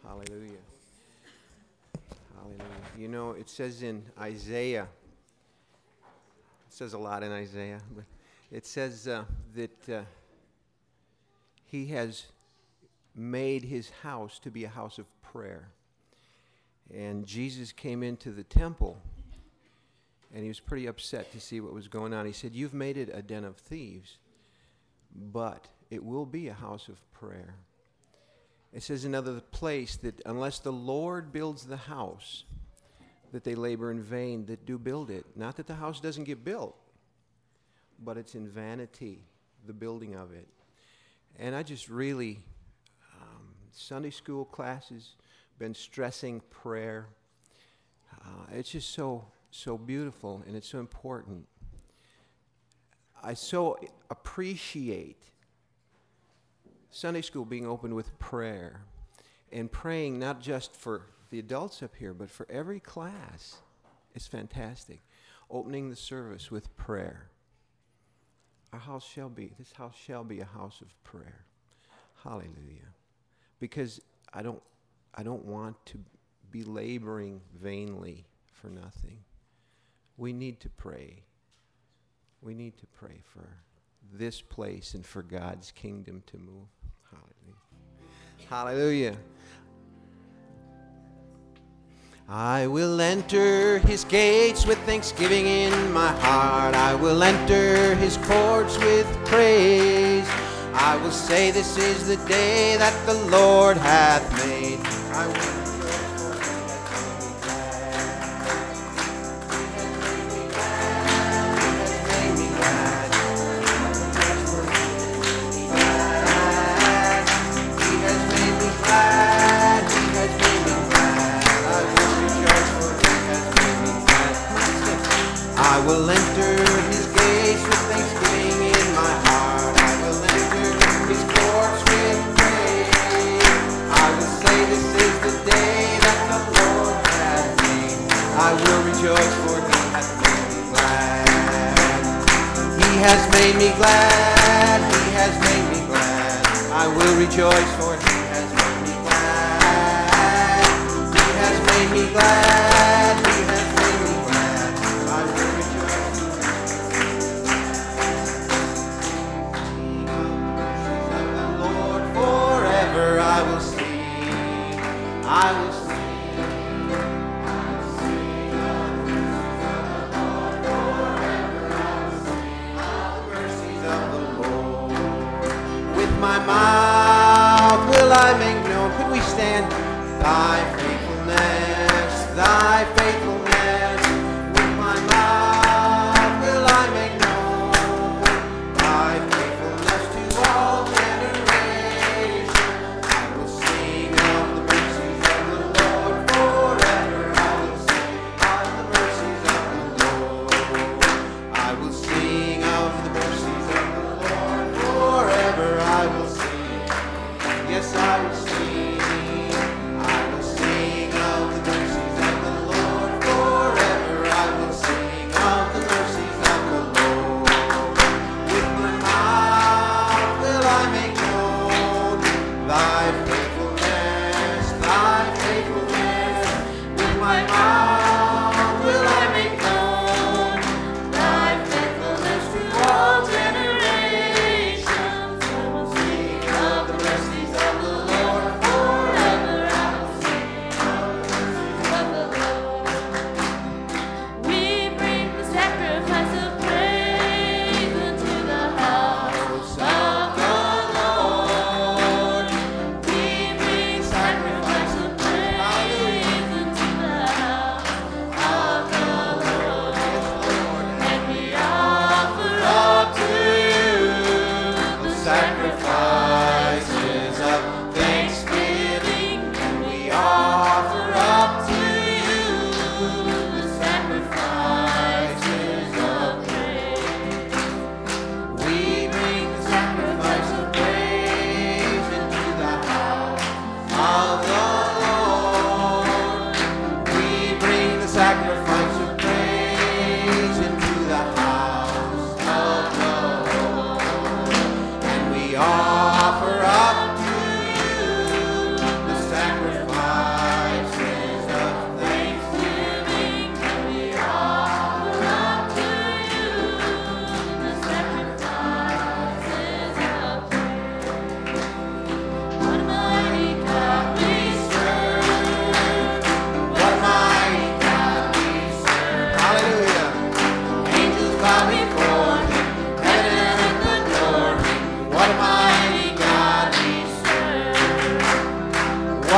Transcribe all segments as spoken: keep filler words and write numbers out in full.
Hallelujah. Hallelujah. You know, it says in Isaiah, it says a lot in Isaiah, but it says uh, that uh, he has made his house to be a house of prayer. And Jesus came into the temple, and he was pretty upset to see what was going on. He said, "You've made it a den of thieves, but it will be a house of prayer." It says in another place that unless the Lord builds the house, that they labor in vain that do build it. Not that the house doesn't get built, but it's in vanity, the building of it. And I just really, um, Sunday school classes, been stressing prayer. Uh, it's just so, so beautiful, and it's so important. I so appreciate Sunday school being opened with prayer, and praying not just for the adults up here, but for every class. It's fantastic. Opening the service with prayer. Our house shall be, this house shall be a house of prayer. Hallelujah. Because I don't, I don't want to be laboring vainly for nothing. We need to pray. We need to pray for this place and for God's kingdom to move. Hallelujah. Hallelujah. I will enter his gates with thanksgiving in my heart. I will enter his courts with praise. I will say, this is the day that the Lord hath made. I will I will enter his gates with thanksgiving in my heart. I will enter his courts with praise. I will say, this is the day that the Lord hath made. I will rejoice, for he hath made me glad. He has made me glad. He has made me glad. I will rejoice, for he has made me glad. He has made me glad. He has made me glad. I will I will sing, I will sing, I will sing of the mercies of the Lord forever. I will sing of the mercies of the Lord. With my mouth will I make known. Could we stand? Thy faithfulness, thy faithfulness. With my mouth will I make known thy faithfulness to all generations. I will sing of the mercies of the Lord.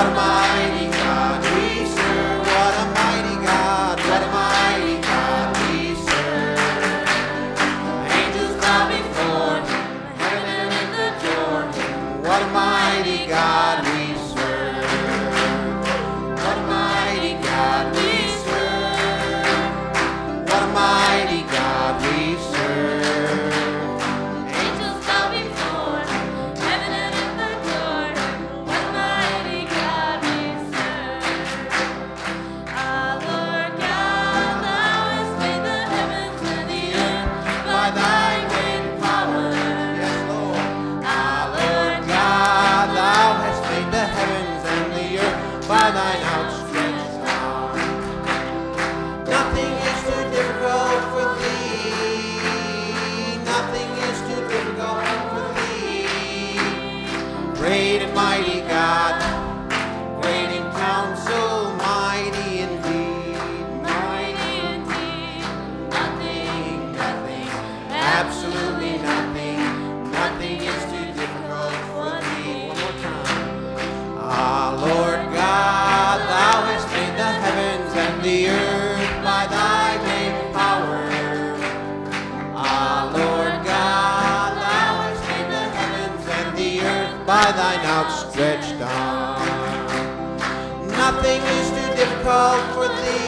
What a mighty God we serve. What a mighty God. What a mighty God we serve. Angels bow before him. Heaven and earth adore him. What a mighty God we serve. What a mighty God we serve. What a mighty God we serve. Angels bow before him, heaven and earth adore him. What a mighty God we serve. Our Lord God, thou hast made the heavens and the earth by thy great power. Yes, Lord. Our Lord God, thou hast made the heavens and the earth by thine outstretched arm. Nothing is too difficult for thee. Nothing is too difficult for thee. Great and mighty God, great in counsel, mighty indeed. Mighty indeed, nothing, nothing, Absolutely nothing, nothing is too difficult for thee. One more time. Ah, Lord God, thou hast made the heavens and the earth by thy great power. Ah, Lord God, thou hast made the heavens and the earth by thine outstretched arm. Nothing is too difficult for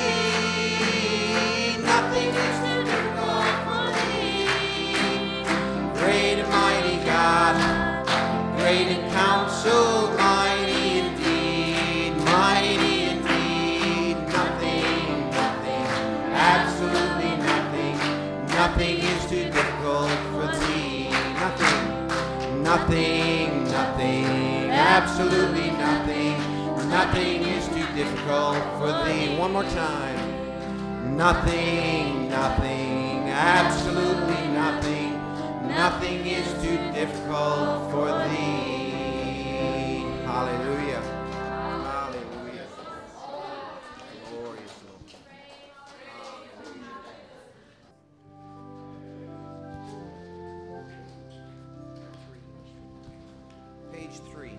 thee. Nothing is too difficult for thee. Great and mighty God, great in counsel, mighty indeed, mighty indeed. Nothing, nothing, absolutely nothing, nothing is too difficult for thee. Nothing, nothing, nothing, absolutely nothing, nothing is too difficult for thee. One more time. Nothing, nothing, absolutely nothing, nothing is too difficult for thee. Hallelujah. Hallelujah. Glorious Lord. Hallelujah. Page three.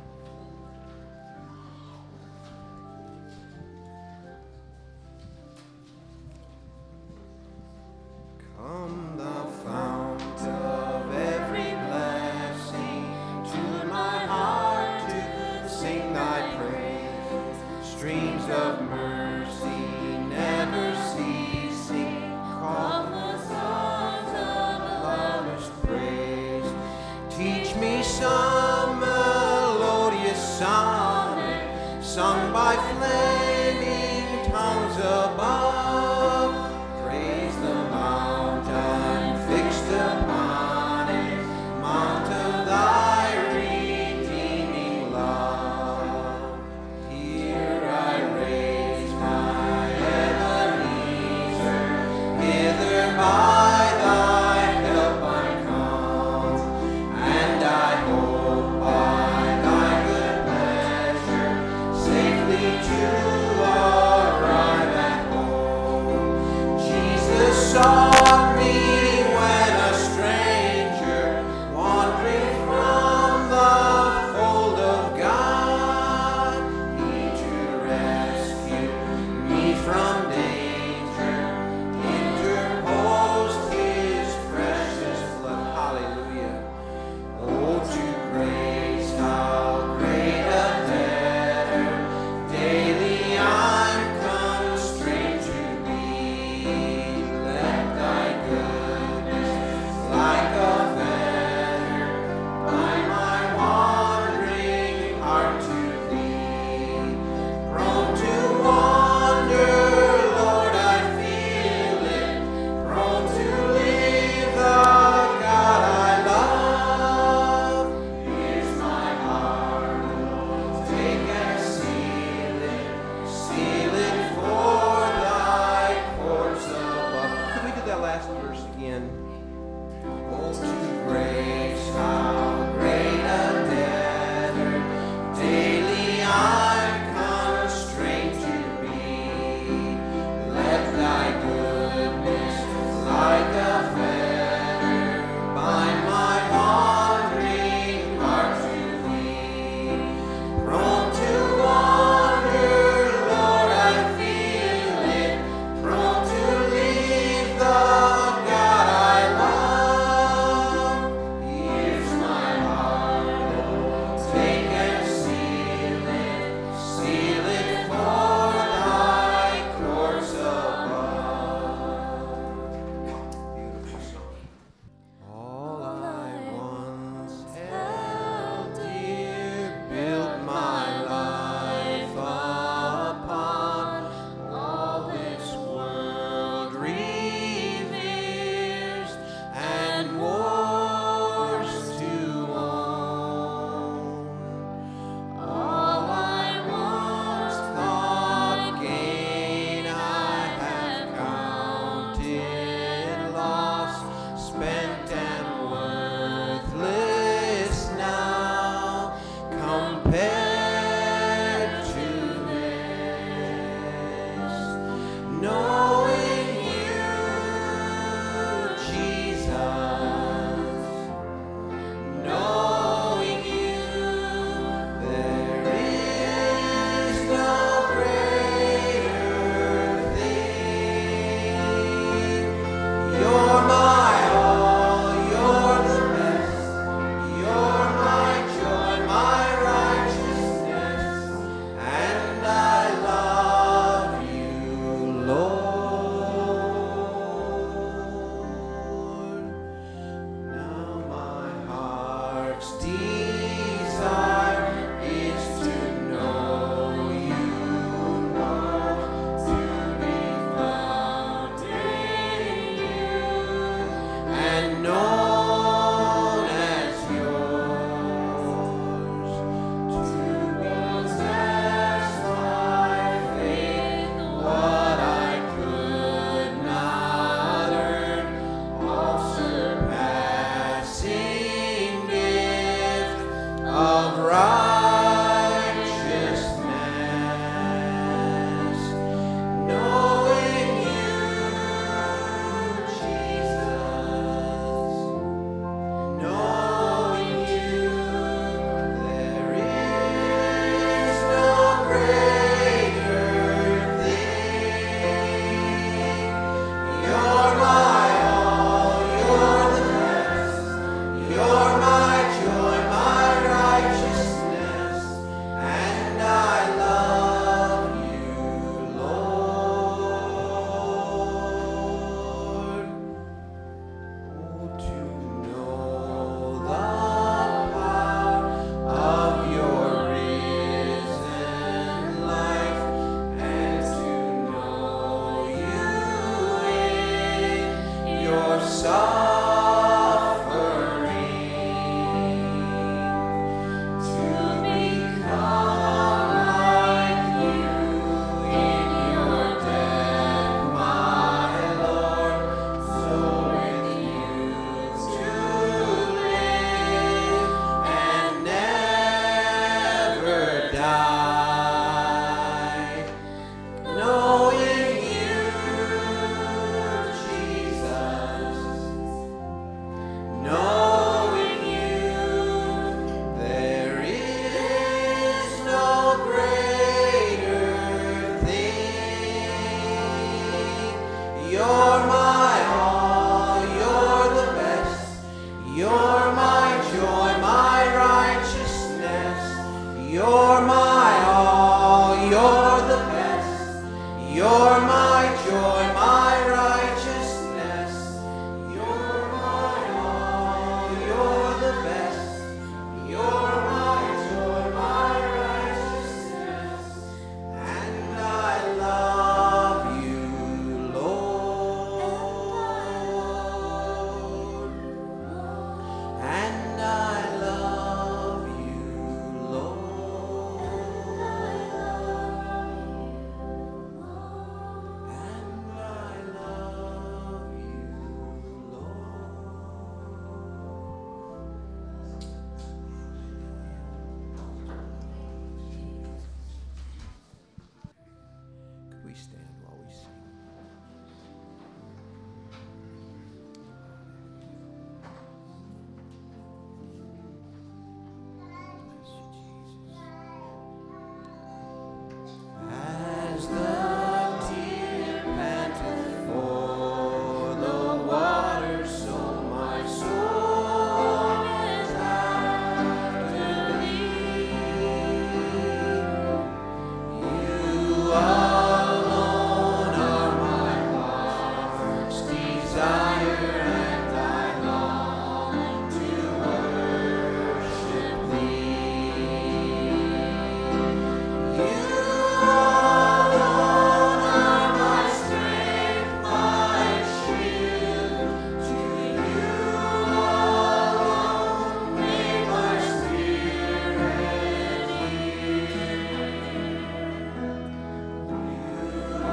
Come the fount of every blessing, tune my heart to sing thy praise. Streams of mercy never ceasing, call the songs of loudest praise. Teach me some melodious sonnet, sung by flaming tongues above. Praise the mountain fixed upon it, mount of thy redeeming love. Here I raise my Ebenezer, hither by thy help I come, and I hope by thy good pleasure safely to You're my joy, my righteousness. You're my all, you're the best. You're my joy, my righteousness. And I love you, Lord. And I love you, Lord. And I love you, Lord. Could we stand while we sing? Bless you, Jesus. As the deer panteth for the water, so my soul is after thee. You alone are my heart's desire, and I long to worship thee. You alone are my strength, my shield. To you alone may my spirit yield. You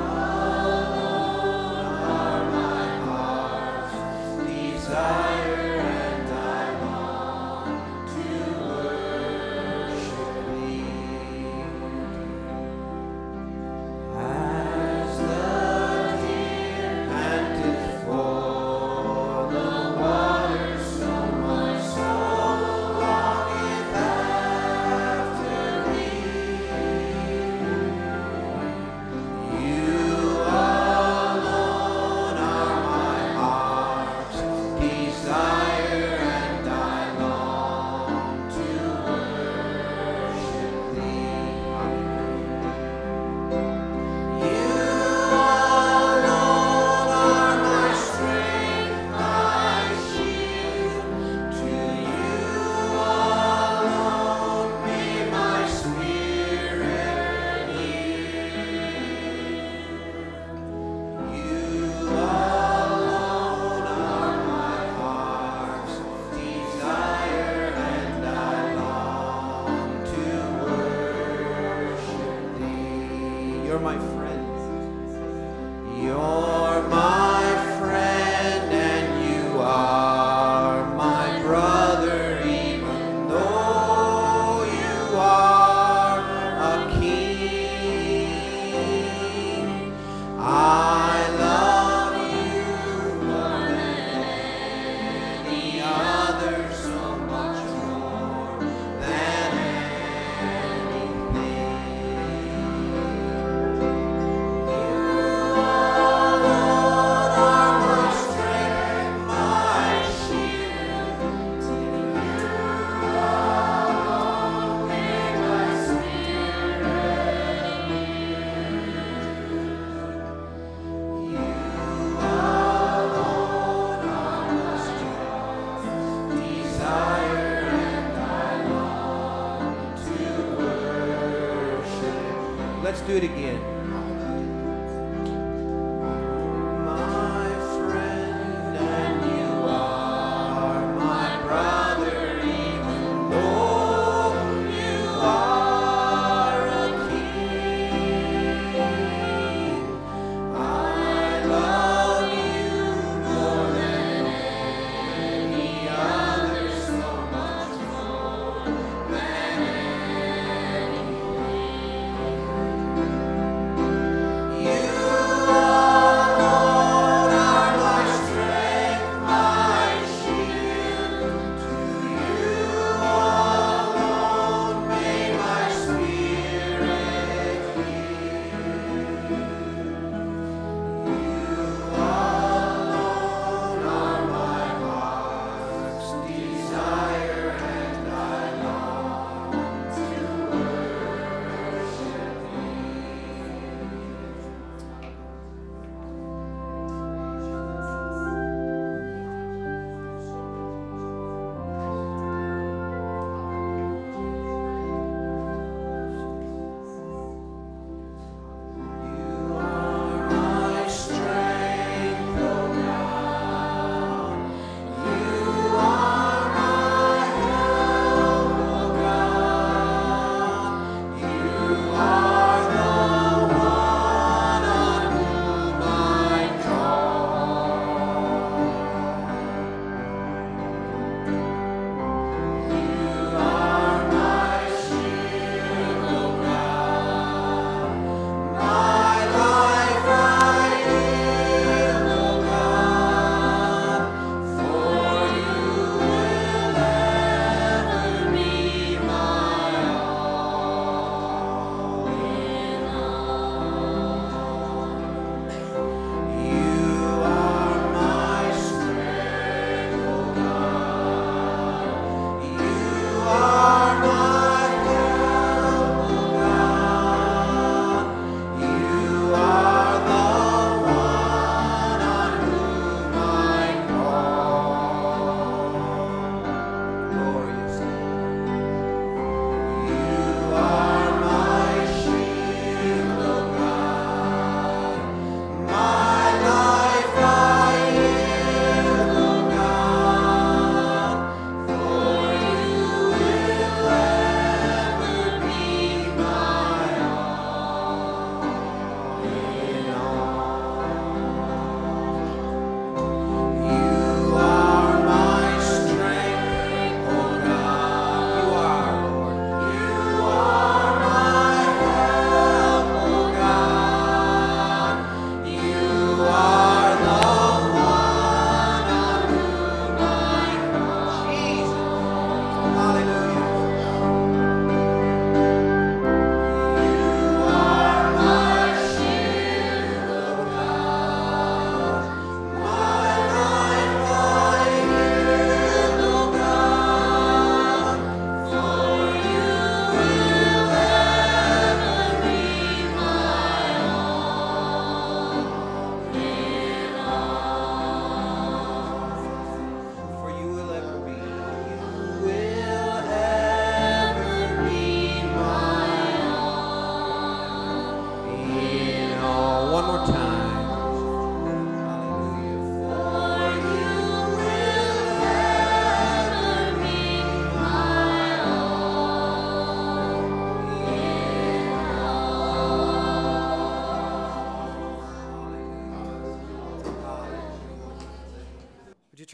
alone are my heart's desire, and I long to worship thee. As the deer panteth for the water, so my soul longeth after thee. You alone are my heart's desire, and I long to worship thee. You alone are my strength, my shield. To you alone may my spirit yield. You alone are my heart's desire, and I long to worship thee. You're my friend. You're my friend, and you are my brother, even though you are a king. I love you more than any other, so much more than anything. You alone are my strength, my shield. To you alone may my spirit yield. You alone are my strength, desire, and I long to worship. Let's do it again. My friend, and you are my brother, even though you are a king. I love you more than any other, so much more than anything.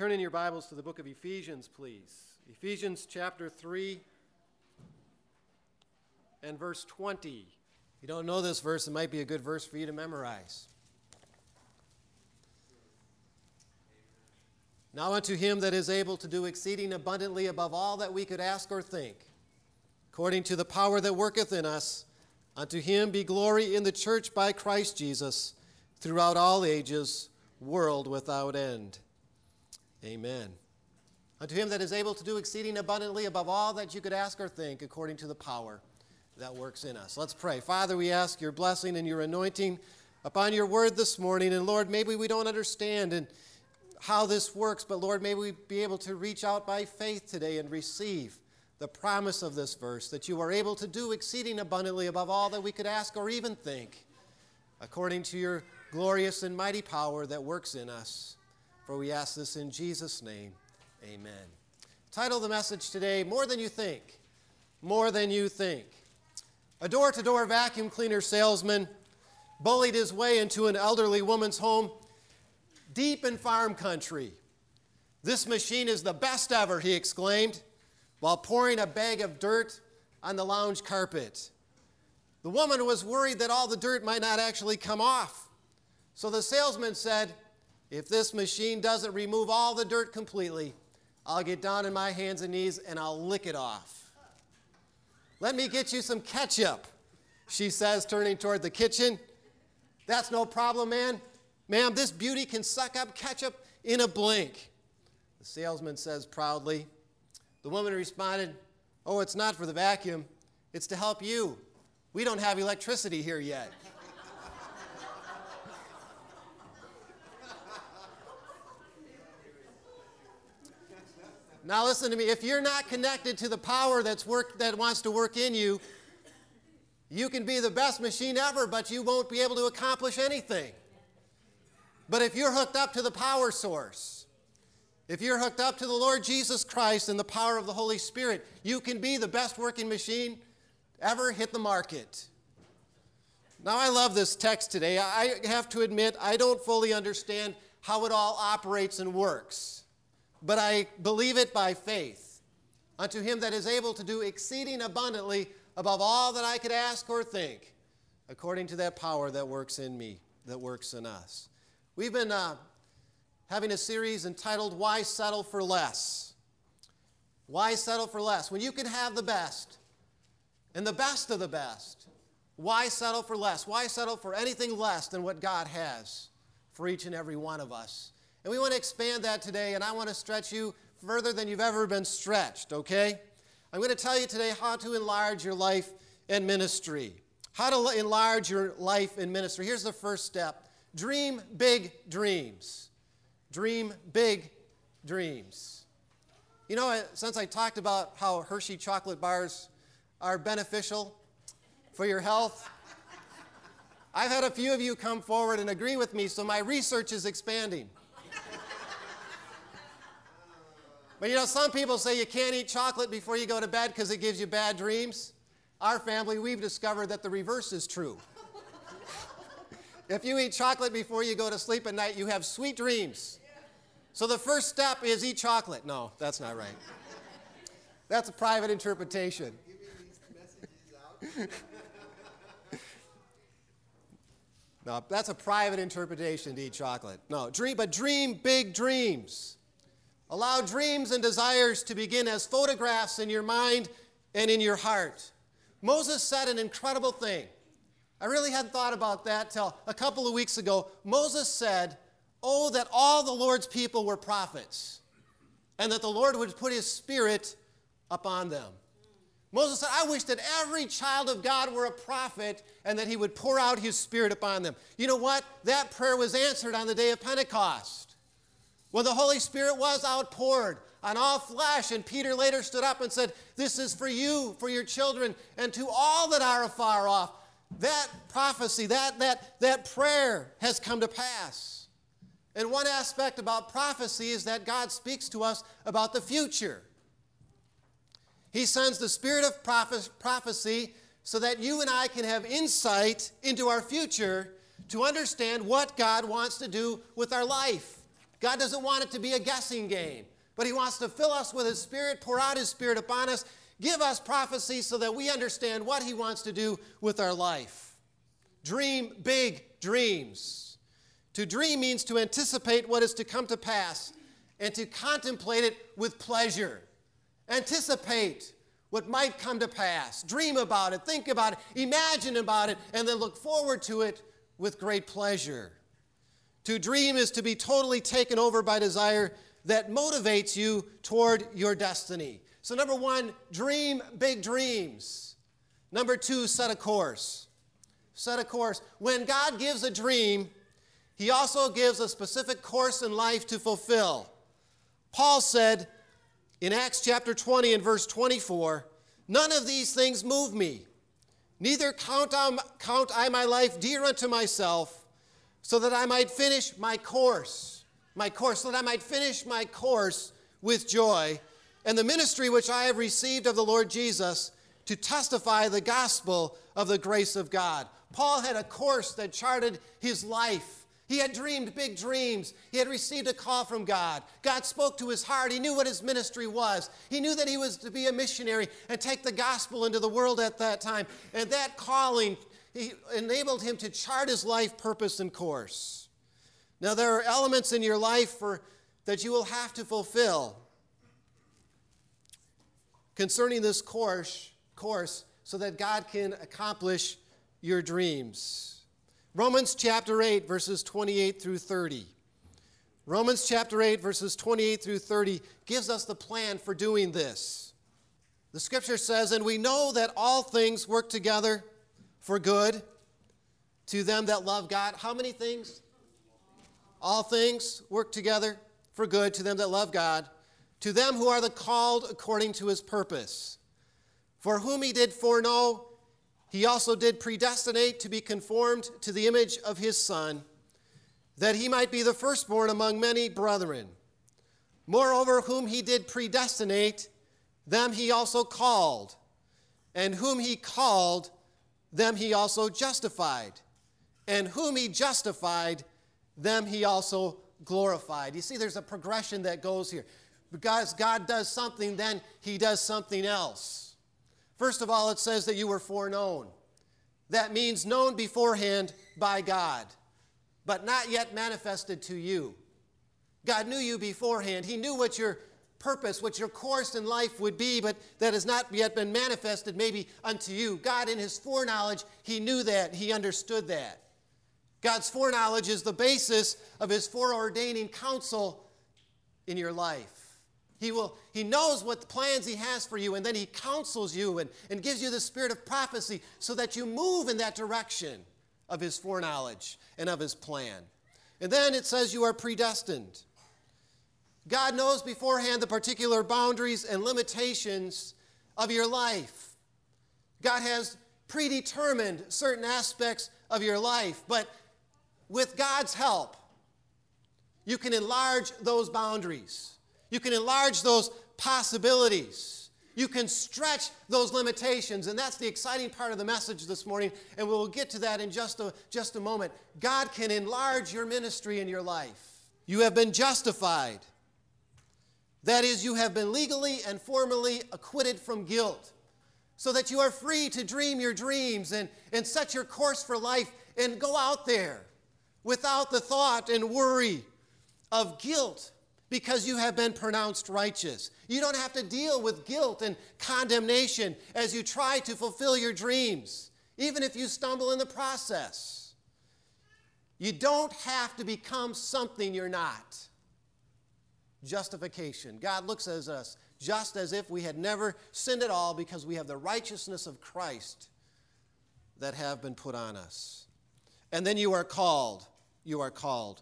turn in your Bibles to the book of Ephesians, please. Ephesians chapter three and verse twenty. If you don't know this verse, it might be a good verse for you to memorize. Now unto him that is able to do exceeding abundantly above all that we could ask or think, according to the power that worketh in us, unto him be glory in the church by Christ Jesus, throughout all ages, world without end. Amen. Unto him that is able to do exceeding abundantly above all that you could ask or think, according to the power that works in us. Let's pray. Father, we ask your blessing and your anointing upon your word this morning. And Lord, maybe we don't understand and how this works, but Lord, may we be able to reach out by faith today and receive the promise of this verse, that you are able to do exceeding abundantly above all that we could ask or even think, according to your glorious and mighty power that works in us. For we ask this in Jesus' name, amen. Title of the message today, More Than You Think. More Than You Think. A door-to-door vacuum cleaner salesman bullied his way into an elderly woman's home deep in farm country. "This machine is the best ever," he exclaimed, while pouring a bag of dirt on the lounge carpet. The woman was worried that all the dirt might not actually come off. So the salesman said, "If this machine doesn't remove all the dirt completely, I'll get down on my hands and knees and I'll lick it off." "Let me get you some ketchup," she says, turning toward the kitchen. "That's no problem, man. Ma'am, this beauty can suck up ketchup in a blink," the salesman says proudly. The woman responded, "Oh, it's not for the vacuum. It's to help you. We don't have electricity here yet." Now listen to me. If you're not connected to the power that's work, that wants to work in you, you can be the best machine ever, but you won't be able to accomplish anything. But if you're hooked up to the power source, if you're hooked up to the Lord Jesus Christ and the power of the Holy Spirit, you can be the best working machine ever hit the market. Now, I love this text today. I have to admit, I don't fully understand how it all operates and works, but I believe it by faith. Unto him that is able to do exceeding abundantly above all that I could ask or think, according to that power that works in me, that works in us. We've been uh, having a series entitled, Why Settle for Less? Why settle for less? When you can have the best, and the best of the best, why settle for less? Why settle for anything less than what God has for each and every one of us? And we want to expand that today, and I want to stretch you further than you've ever been stretched, okay? I'm going to tell you today how to enlarge your life and ministry. How to enlarge your life and ministry. Here's the first step. Dream big dreams. Dream big dreams. You know, since I talked about how Hershey chocolate bars are beneficial for your health, I've had a few of you come forward and agree with me, so my research is expanding. But you know, some people say you can't eat chocolate before you go to bed because it gives you bad dreams. Our family, we've discovered that the reverse is true. If you eat chocolate before you go to sleep at night, you have sweet dreams. So the first step is eat chocolate. No, that's not right. That's a private interpretation. No, that's a private interpretation to eat chocolate. No, dream, but dream big dreams. Allow dreams and desires to begin as photographs in your mind and in your heart. Moses said an incredible thing. I really hadn't thought about that till a couple of weeks ago. Moses said, "Oh, that all the Lord's people were prophets, and that the Lord would put his Spirit upon them." Moses said, "I wish that every child of God were a prophet and that he would pour out his Spirit upon them." You know what? That prayer was answered on the day of Pentecost, when the Holy Spirit was outpoured on all flesh. And Peter later stood up and said, "This is for you, for your children, and to all that are afar off." That prophecy, that, that, that prayer has come to pass. And one aspect about prophecy is that God speaks to us about the future. He sends the spirit of prophecy so that you and I can have insight into our future to understand what God wants to do with our life God doesn't want it to be a guessing game, but he wants to fill us with his Spirit, pour out his Spirit upon us, give us prophecy so that we understand what he wants to do with our life. Dream big dreams. To dream means to anticipate what is to come to pass and to contemplate it with pleasure. Anticipate what might come to pass. Dream about it, think about it, imagine about it, and then look forward to it with great pleasure. To dream is to be totally taken over by desire that motivates you toward your destiny. So number one, dream big dreams. Number two, set a course. Set a course. When God gives a dream, he also gives a specific course in life to fulfill. Paul said in Acts chapter twenty and verse twenty-four, "None of these things move me, neither count, on, count I my life dear unto myself, so that I might finish my course, my course, so that I might finish my course with joy, and the ministry which I have received of the Lord Jesus, to testify the gospel of the grace of God." Paul had a course that charted his life. He had dreamed big dreams. He had received a call from God. God spoke to his heart. He knew what his ministry was. He knew that he was to be a missionary and take the gospel into the world at that time. And that calling he enabled him to chart his life purpose and course. Now, there are elements in your life for, that you will have to fulfill concerning this course, course so that God can accomplish your dreams. Romans chapter eight, verses twenty-eight through thirty. Romans chapter eight, verses twenty-eight through thirty gives us the plan for doing this. The scripture says, "And we know that all things work together for good to them that love God." How many things? All things work together for good to them that love God, to them who are the called according to his purpose. For whom he did foreknow, he also did predestinate to be conformed to the image of his Son, that he might be the firstborn among many brethren. Moreover, whom he did predestinate, them he also called. And whom he called, them he also justified. And whom he justified, them he also glorified. You see, there's a progression that goes here. Because God does something, then he does something else. First of all, it says that you were foreknown. That means known beforehand by God, but not yet manifested to you. God knew you beforehand. He knew what your purpose, what your course in life would be, but that has not yet been manifested maybe unto you. God, in his foreknowledge, he knew that. He understood that. God's foreknowledge is the basis of his foreordaining counsel in your life. He will. He knows what plans he has for you, and then he counsels you and, and gives you the spirit of prophecy so that you move in that direction of his foreknowledge and of his plan. And then it says you are predestined. God knows beforehand the particular boundaries and limitations of your life. God has predetermined certain aspects of your life, but with God's help, you can enlarge those boundaries. You can enlarge those possibilities. You can stretch those limitations, and that's the exciting part of the message this morning, and we'll get to that in just a, just a moment. God can enlarge your ministry in your life. You have been justified. That is, you have been legally and formally acquitted from guilt, so that you are free to dream your dreams and, and set your course for life and go out there without the thought and worry of guilt, because you have been pronounced righteous. You don't have to deal with guilt and condemnation as you try to fulfill your dreams, even if you stumble in the process. You don't have to become something you're not. Justification. God looks at us just as if we had never sinned at all because we have the righteousness of Christ that have been put on us. And then you are called. You are called.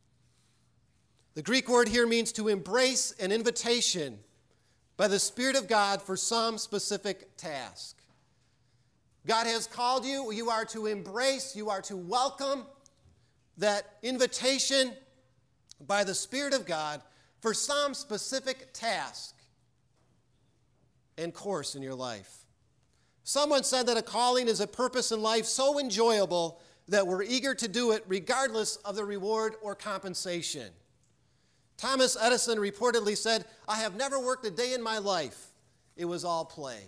The Greek word here means to embrace an invitation by the Spirit of God for some specific task. God has called you. You are to embrace, you are to welcome that invitation by the Spirit of God for some specific task and course in your life. Someone said that a calling is a purpose in life so enjoyable that we're eager to do it regardless of the reward or compensation. Thomas Edison reportedly said, "I have never worked a day in my life. It was all play."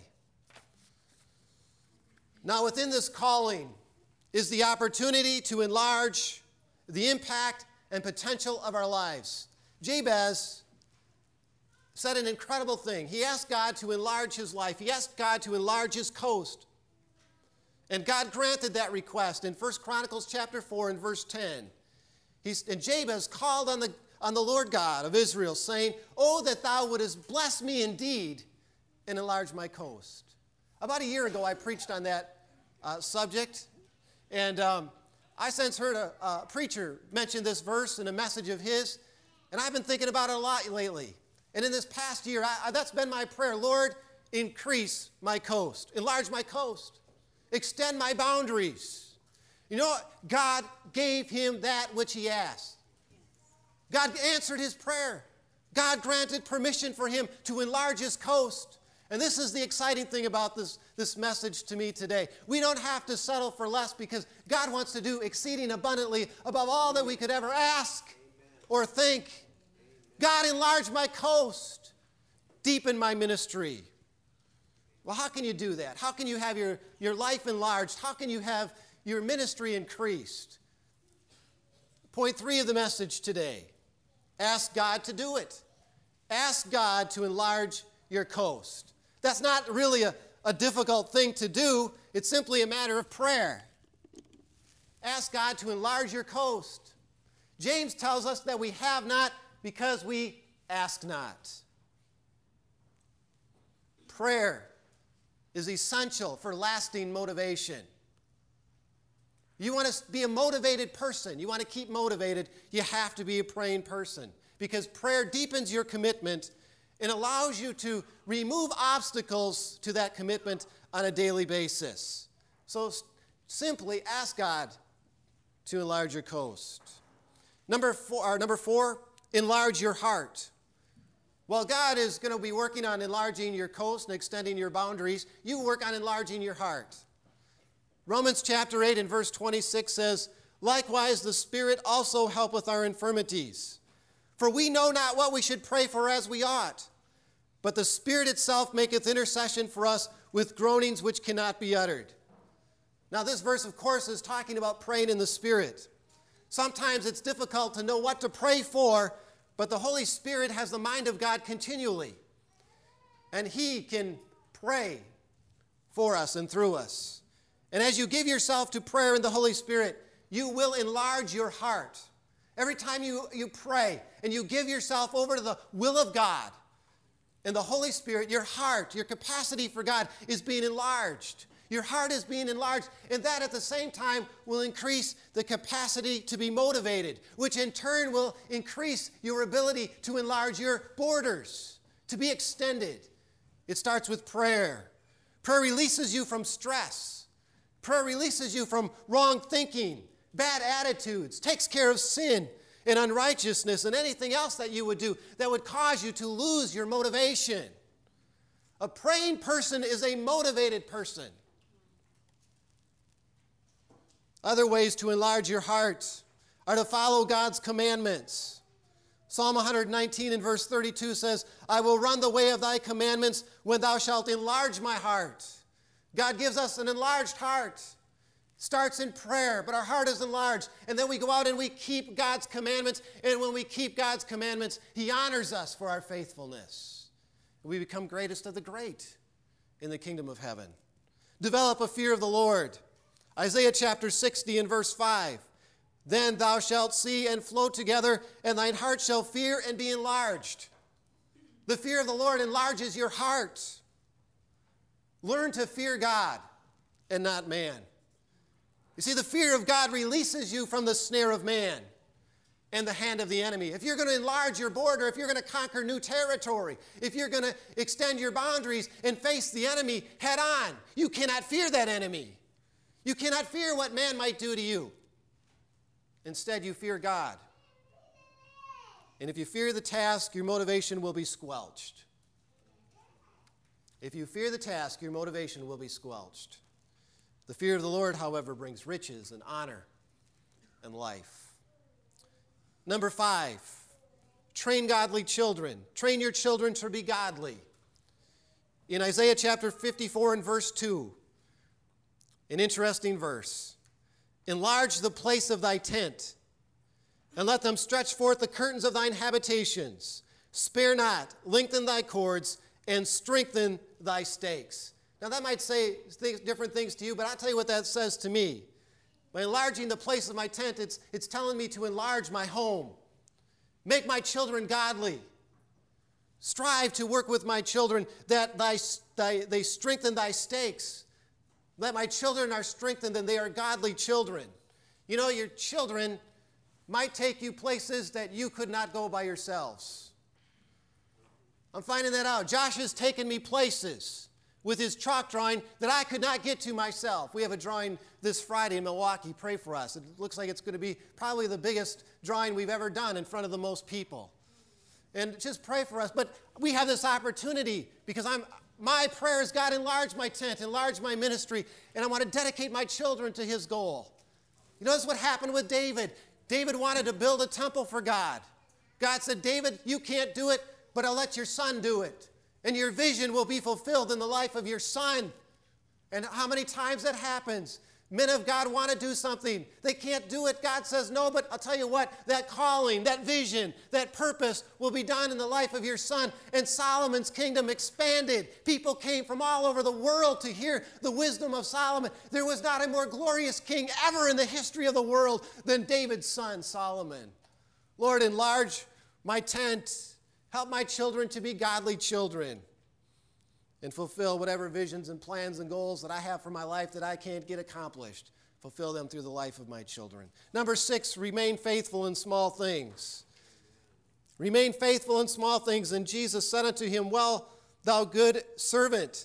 Now, within this calling is the opportunity to enlarge the impact and potential of our lives. Jabez said an incredible thing. He asked God to enlarge his life. He asked God to enlarge his coast. And God granted that request in First Chronicles chapter four and verse ten. He's, and Jabez called on the, on the Lord God of Israel, saying, "Oh, that thou wouldest bless me indeed and enlarge my coast." About a year ago, I preached on that uh, subject. And um, I since heard a, a preacher mention this verse in a message of his. And I've been thinking about it a lot lately. And in this past year, I, I, that's been my prayer. Lord, increase my coast. Enlarge my coast. Extend my boundaries. You know, God gave him that which he asked. God answered his prayer. God granted permission for him to enlarge his coast. And this is the exciting thing about this, this message to me today. We don't have to settle for less because God wants to do exceeding abundantly above all that we could ever ask or think. God, enlarge my coast. Deepen my ministry. Well, how can you do that? How can you have your, your life enlarged? How can you have your ministry increased? Point three of the message today. Ask God to do it. Ask God to enlarge your coast. That's not really a, a difficult thing to do. It's simply a matter of prayer. Ask God to enlarge your coast. James tells us that we have not because we ask not. Prayer is essential for lasting motivation. You want to be a motivated person. You want to keep motivated. You have to be a praying person because prayer deepens your commitment and allows you to remove obstacles to that commitment on a daily basis. So s- simply ask God to enlarge your coast. Number four, or number four, enlarge your heart. While God is going to be working on enlarging your coast and extending your boundaries, you work on enlarging your heart. Romans chapter eight and verse twenty-six says, "Likewise the Spirit also helpeth our infirmities. For we know not what we should pray for as we ought. But the Spirit itself maketh intercession for us with groanings which cannot be uttered." Now this verse, of course, is talking about praying in the Spirit. Sometimes it's difficult to know what to pray for, but the Holy Spirit has the mind of God continually. And he can pray for us and through us. And as you give yourself to prayer in the Holy Spirit, you will enlarge your heart. Every time you, you pray and you give yourself over to the will of God and the Holy Spirit, your heart, your capacity for God is being enlarged. Your heart is being enlarged, and that at the same time will increase the capacity to be motivated, which in turn will increase your ability to enlarge your borders, to be extended. It starts with prayer. Prayer releases you from stress. Prayer releases you from wrong thinking, bad attitudes, takes care of sin and unrighteousness and anything else that you would do that would cause you to lose your motivation. A praying person is a motivated person. Other ways to enlarge your heart are to follow God's commandments. Psalm one nineteen and verse thirty-two says, "I will run the way of thy commandments when thou shalt enlarge my heart." God gives us an enlarged heart. Starts in prayer, but our heart is enlarged. And then we go out and we keep God's commandments. And when we keep God's commandments, he honors us for our faithfulness. We become greatest of the great in the kingdom of heaven. Develop a fear of the Lord. Isaiah chapter sixty and verse five. "Then thou shalt see and flow together, and thine heart shall fear and be enlarged." The fear of the Lord enlarges your heart. Learn to fear God and not man. You see, the fear of God releases you from the snare of man and the hand of the enemy. If you're going to enlarge your border, if you're going to conquer new territory, if you're going to extend your boundaries and face the enemy head on, you cannot fear that enemy. You cannot fear what man might do to you. Instead, you fear God. And if you fear the task, your motivation will be squelched. If you fear the task, your motivation will be squelched. The fear of the Lord, however, brings riches and honor and life. Number five, train godly children. Train your children to be godly. In Isaiah chapter fifty-four and verse two, an interesting verse. Enlarge the place of thy tent, and let them stretch forth the curtains of thine habitations. Spare not, lengthen thy cords, and strengthen thy stakes. Now that might say things, different things to you, but I'll tell you what that says to me. By enlarging the place of my tent, it's, it's telling me to enlarge my home. Make my children godly. Strive to work with my children that thy, thy, they strengthen thy stakes. That my children are strengthened and they are godly children. You know, your children might take you places that you could not go by yourselves. I'm finding that out. Josh has taken me places with his chalk drawing that I could not get to myself. We have a drawing this Friday in Milwaukee. Pray for us. It looks like it's going to be probably the biggest drawing we've ever done in front of the most people. And just pray for us. But we have this opportunity because I'm my prayer is, God, enlarge my tent, enlarge my ministry, and I want to dedicate my children to his goal. You notice what happened with David. David wanted to build a temple for God. God said, David, you can't do it, but I'll let your son do it. And your vision will be fulfilled in the life of your son. And how many times that happens? Men of God want to do something. They can't do it. God says no, but I'll tell you what, that calling, that vision, that purpose will be done in the life of your son. And Solomon's kingdom expanded. People came from all over the world to hear the wisdom of Solomon. There was not a more glorious king ever in the history of the world than David's son, Solomon. Lord, enlarge my tent. Help my children to be godly children. And fulfill whatever visions and plans and goals that I have for my life that I can't get accomplished. Fulfill them through the life of my children. Number six, remain faithful in small things. Remain faithful in small things. And Jesus said unto him, Well, thou good servant.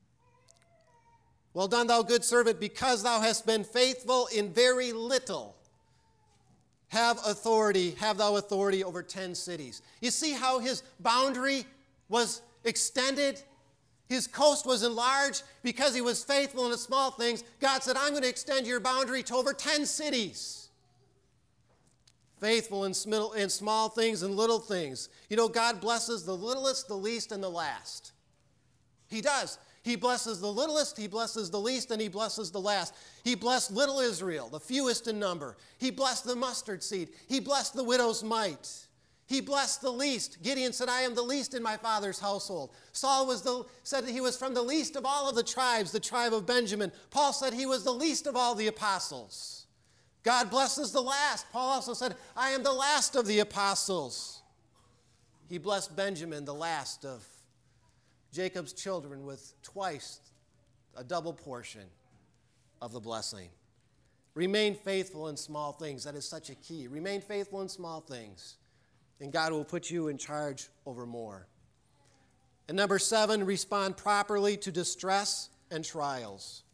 Well done, thou good servant, because thou hast been faithful in very little. Have authority, have thou authority over ten cities. You see how his boundary was extended? His coast was enlarged because he was faithful in the small things. God said, I'm going to extend your boundary to over ten cities. Faithful in small things and little things. You know, God blesses the littlest, the least, and the last. He does. He blesses the littlest, he blesses the least, and he blesses the last. He blessed little Israel, the fewest in number. He blessed the mustard seed. He blessed the widow's mite. He blessed the least. Gideon said, I am the least in my father's household. Saul was the, said that he was from the least of all of the tribes, the tribe of Benjamin. Paul said he was the least of all the apostles. God blesses the last. Paul also said, I am the last of the apostles. He blessed Benjamin, the last of Jacob's children, with twice a double portion of the blessing. Remain faithful in small things. That is such a key. Remain faithful in small things. And God will put you in charge over more. And number seven, respond properly to distress and trials.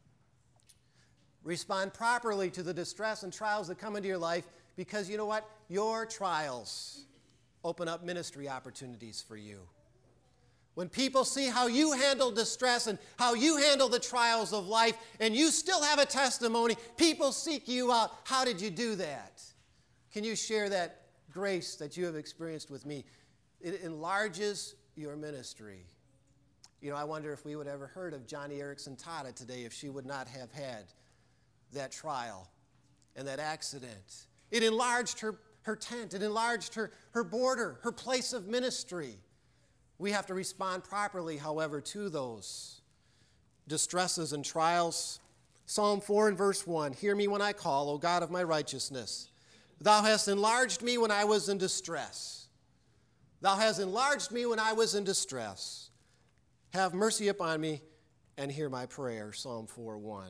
Respond properly to the distress and trials that come into your life because you know what? Your trials open up ministry opportunities for you. When people see how you handle distress and how you handle the trials of life and you still have a testimony, people seek you out. How did you do that? Can you share that grace that you have experienced with me? It enlarges your ministry. You know, I wonder if we would ever heard of Johnny Erickson Tada today if she would not have had that trial and that accident. It enlarged her, her tent. It enlarged her, her border, her place of ministry. We have to respond properly, however, to those distresses and trials. Psalm four and verse one, hear me when I call, O God of my righteousness. Thou hast enlarged me when I was in distress. Thou hast enlarged me when I was in distress. Have mercy upon me and hear my prayer. Psalm four one.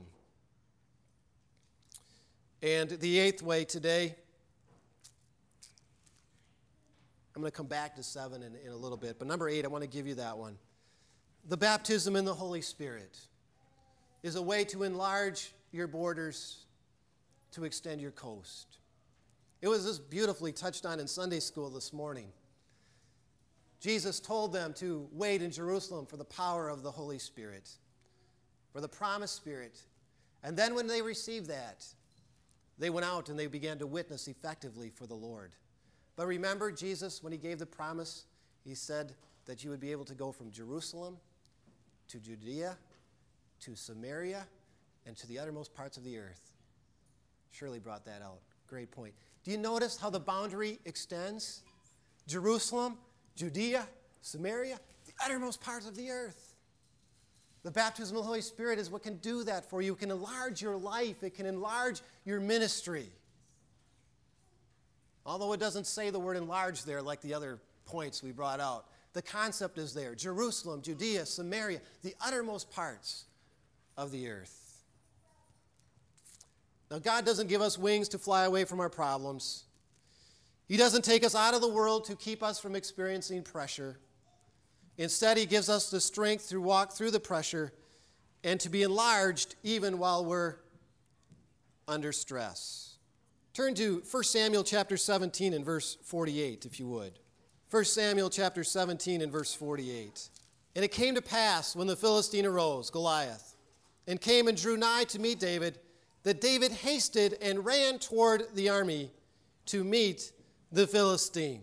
And the eighth way today, I'm going to come back to seven in, in a little bit, but number eight, I want to give you that one. The baptism in the Holy Spirit is a way to enlarge your borders, to extend your coast. It was just beautifully touched on in Sunday school this morning. Jesus told them to wait in Jerusalem for the power of the Holy Spirit, for the promised Spirit. And then when they received that, they went out and they began to witness effectively for the Lord. But remember, Jesus, when he gave the promise, he said that you would be able to go from Jerusalem to Judea to Samaria and to the uttermost parts of the earth. Shirley brought that out. Great point. Do you notice how the boundary extends? Jerusalem, Judea, Samaria, the uttermost parts of the earth. The baptism of the Holy Spirit is what can do that for you. It can enlarge your life. It can enlarge your ministry. Although it doesn't say the word enlarge there like the other points we brought out. The concept is there. Jerusalem, Judea, Samaria, the uttermost parts of the earth. Now, God doesn't give us wings to fly away from our problems. He doesn't take us out of the world to keep us from experiencing pressure. Instead, he gives us the strength to walk through the pressure and to be enlarged even while we're under stress. Turn to First Samuel chapter seventeen and verse forty-eight, if you would. First Samuel chapter seventeen and verse forty-eight. And it came to pass when the Philistine arose, Goliath, and came and drew nigh to meet David, that David hasted and ran toward the army to meet the Philistine.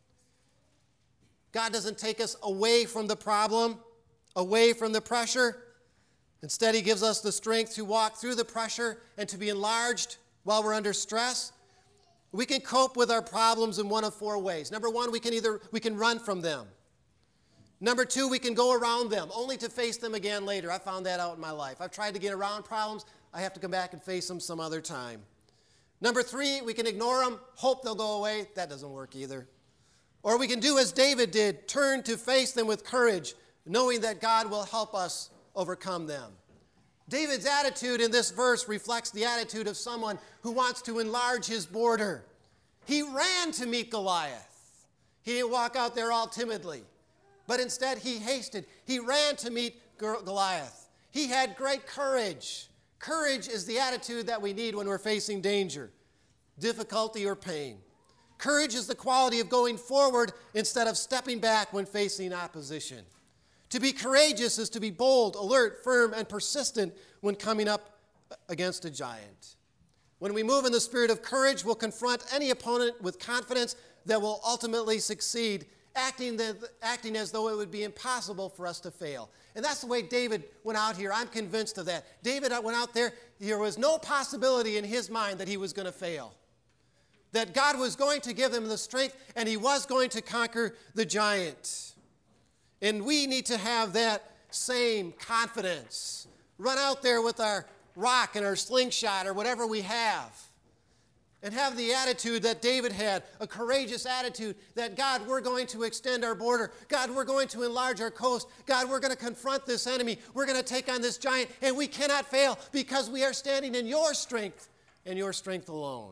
God doesn't take us away from the problem, away from the pressure. Instead, he gives us the strength to walk through the pressure and to be enlarged while we're under stress. We can cope with our problems in one of four ways. Number one, we can either we can run from them. Number two, we can go around them, only to face them again later. I found that out in my life. I've tried to get around problems. I have to come back and face them some other time. Number three, we can ignore them, hope they'll go away. That doesn't work either. Or we can do as David did, turn to face them with courage, knowing that God will help us overcome them. David's attitude in this verse reflects the attitude of someone who wants to enlarge his border. He ran to meet Goliath. He didn't walk out there all timidly, but instead he hasted. He ran to meet Goliath. He had great courage. Courage is the attitude that we need when we're facing danger, difficulty, or pain. Courage is the quality of going forward instead of stepping back when facing opposition. To be courageous is to be bold, alert, firm, and persistent when coming up against a giant. When we move in the spirit of courage, we'll confront any opponent with confidence that will ultimately succeed, acting, the, acting as though it would be impossible for us to fail. And that's the way David went out here. I'm convinced of that. David went out there. There was no possibility in his mind that he was going to fail, that God was going to give him the strength and he was going to conquer the giant. And we need to have that same confidence. Run out there with our rock and our slingshot or whatever we have, and have the attitude that David had, a courageous attitude that, God, we're going to extend our border. God, we're going to enlarge our coast. God, we're going to confront this enemy. We're going to take on this giant, and we cannot fail because we are standing in your strength and your strength alone.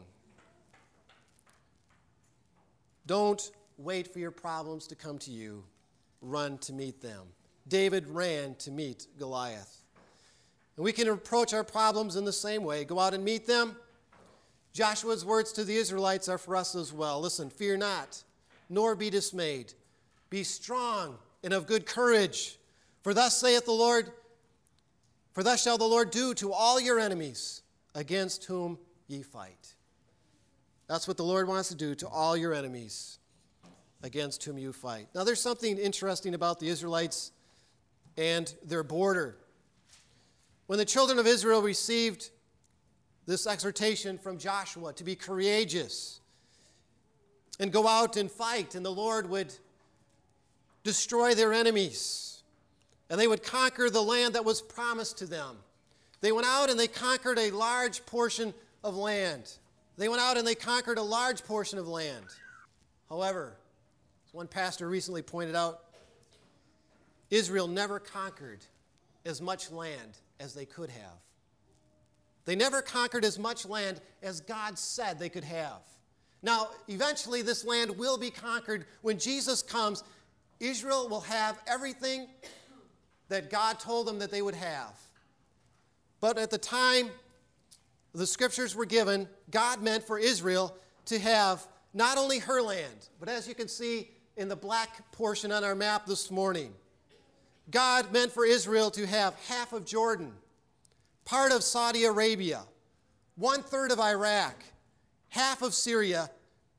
Don't wait for your problems to come to you. Run to meet them. David ran to meet Goliath. And we can approach our problems in the same way. Go out and meet them. Joshua's words to the Israelites are for us as well. Listen, fear not, nor be dismayed. Be strong and of good courage. For thus saith the Lord, for thus shall the Lord do to all your enemies against whom ye fight. That's what the Lord wants to do to all your enemies against whom you fight. Now, there's something interesting about the Israelites and their border. When the children of Israel received this exhortation from Joshua to be courageous and go out and fight, and the Lord would destroy their enemies, and they would conquer the land that was promised to them. They went out and they conquered a large portion of land. They went out and they conquered a large portion of land. However, as one pastor recently pointed out, Israel never conquered as much land as they could have. They never conquered as much land as God said they could have. Now, eventually this land will be conquered. When Jesus comes, Israel will have everything that God told them that they would have. But at the time the scriptures were given, God meant for Israel to have not only her land, but as you can see in the black portion on our map this morning, God meant for Israel to have half of Jordan, part of Saudi Arabia, one-third of Iraq, half of Syria,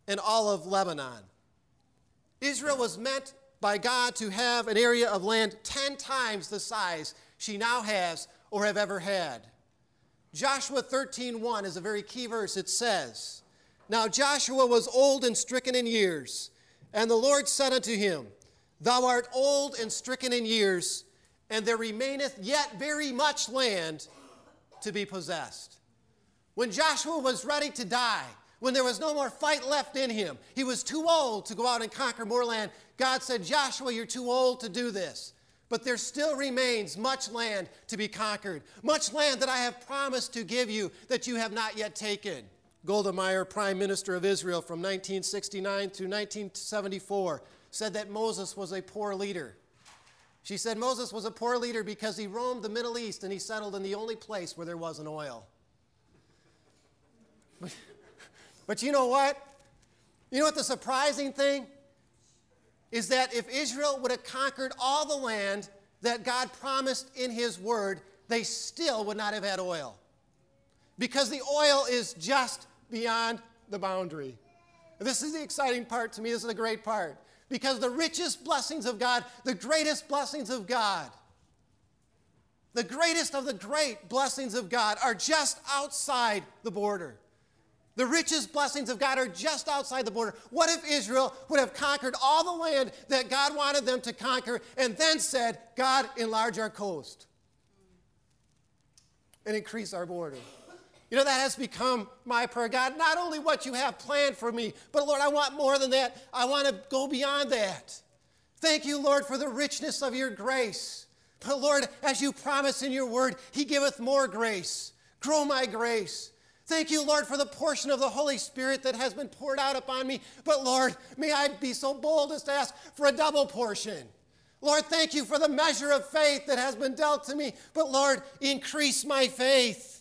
and all of Lebanon. Israel was meant by God to have an area of land ten times the size she now has or have ever had. Joshua thirteen one is a very key verse. It says, "Now Joshua was old and stricken in years, and the Lord said unto him, Thou art old and stricken in years, and there remaineth yet very much land to be possessed." When Joshua was ready to die, when there was no more fight left in him, he was too old to go out and conquer more land, God said, "Joshua, you're too old to do this. But there still remains much land to be conquered, much land that I have promised to give you that you have not yet taken." Golda Meir, Prime Minister of Israel from nineteen sixty-nine through nineteen seventy-four, said that Moses was a poor leader. She said Moses was a poor leader because he roamed the Middle East and he settled in the only place where there wasn't oil. But, but you know what? You know what the surprising thing is? That if Israel would have conquered all the land that God promised in his word, they still would not have had oil. Because the oil is just beyond the boundary. This is the exciting part to me. This is the great part. Because the richest blessings of God, the greatest blessings of God, the greatest of the great blessings of God are just outside the border. The richest blessings of God are just outside the border. What if Israel would have conquered all the land that God wanted them to conquer and then said, "God, enlarge our coast and increase our border"? You know, that has become my prayer. God, not only what you have planned for me, but Lord, I want more than that. I want to go beyond that. Thank you, Lord, for the richness of your grace. But Lord, as you promise in your word, he giveth more grace. Grow my grace. Thank you, Lord, for the portion of the Holy Spirit that has been poured out upon me. But Lord, may I be so bold as to ask for a double portion. Lord, thank you for the measure of faith that has been dealt to me. But Lord, increase my faith.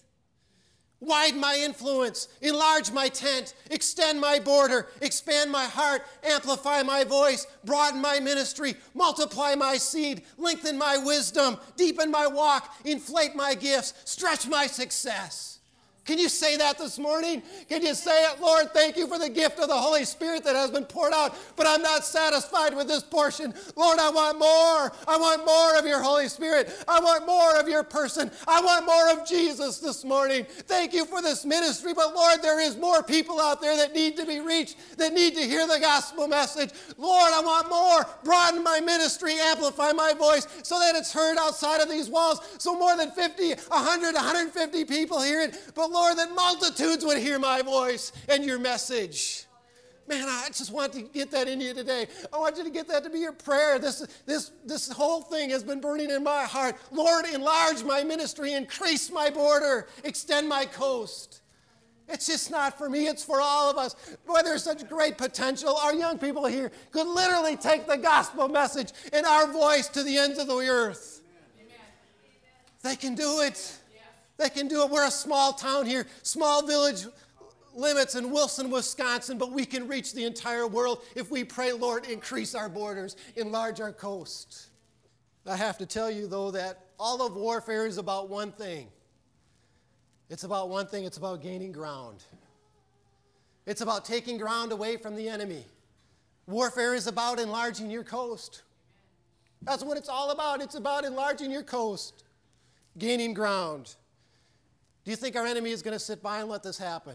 Widen my influence. Enlarge my tent. Extend my border. Expand my heart. Amplify my voice. Broaden my ministry. Multiply my seed. Lengthen my wisdom. Deepen my walk. Inflate my gifts. Stretch my success. Can you say that this morning? Can you say it? Lord, thank you for the gift of the Holy Spirit that has been poured out, but I'm not satisfied with this portion. Lord, I want more. I want more of your Holy Spirit. I want more of your person. I want more of Jesus this morning. Thank you for this ministry, but Lord, there is more people out there that need to be reached, that need to hear the gospel message. Lord, I want more. Broaden my ministry, amplify my voice so that it's heard outside of these walls, so more than fifty, one hundred, one hundred fifty people hear it. But Lord, that multitudes would hear my voice and your message. Man, I just want to get that in you today. I want you to get that to be your prayer. This, this, this whole thing has been burning in my heart. Lord, enlarge my ministry, increase my border, extend my coast. It's just not for me, it's for all of us. Boy, there's such great potential. Our young people here could literally take the gospel message and our voice to the ends of the earth. Amen. They can do it. They can do it. We're a small town here, small village limits in Wilson, Wisconsin, but we can reach the entire world if we pray, Lord, increase our borders, enlarge our coast. I have to tell you, though, that all of warfare is about one thing. It's about one thing. It's about gaining ground. It's about taking ground away from the enemy. Warfare is about enlarging your coast. That's what it's all about. It's about enlarging your coast, gaining ground. Do you think our enemy is going to sit by and let this happen?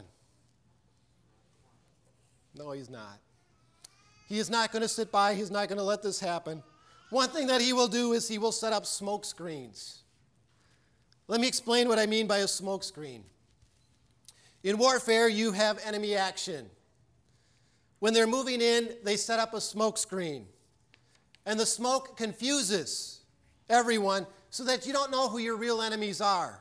No, he's not. He is not going to sit by. He's not going to let this happen. One thing that he will do is he will set up smoke screens. Let me explain what I mean by a smoke screen. In warfare, you have enemy action. When they're moving in, they set up a smoke screen. And the smoke confuses everyone so that you don't know who your real enemies are.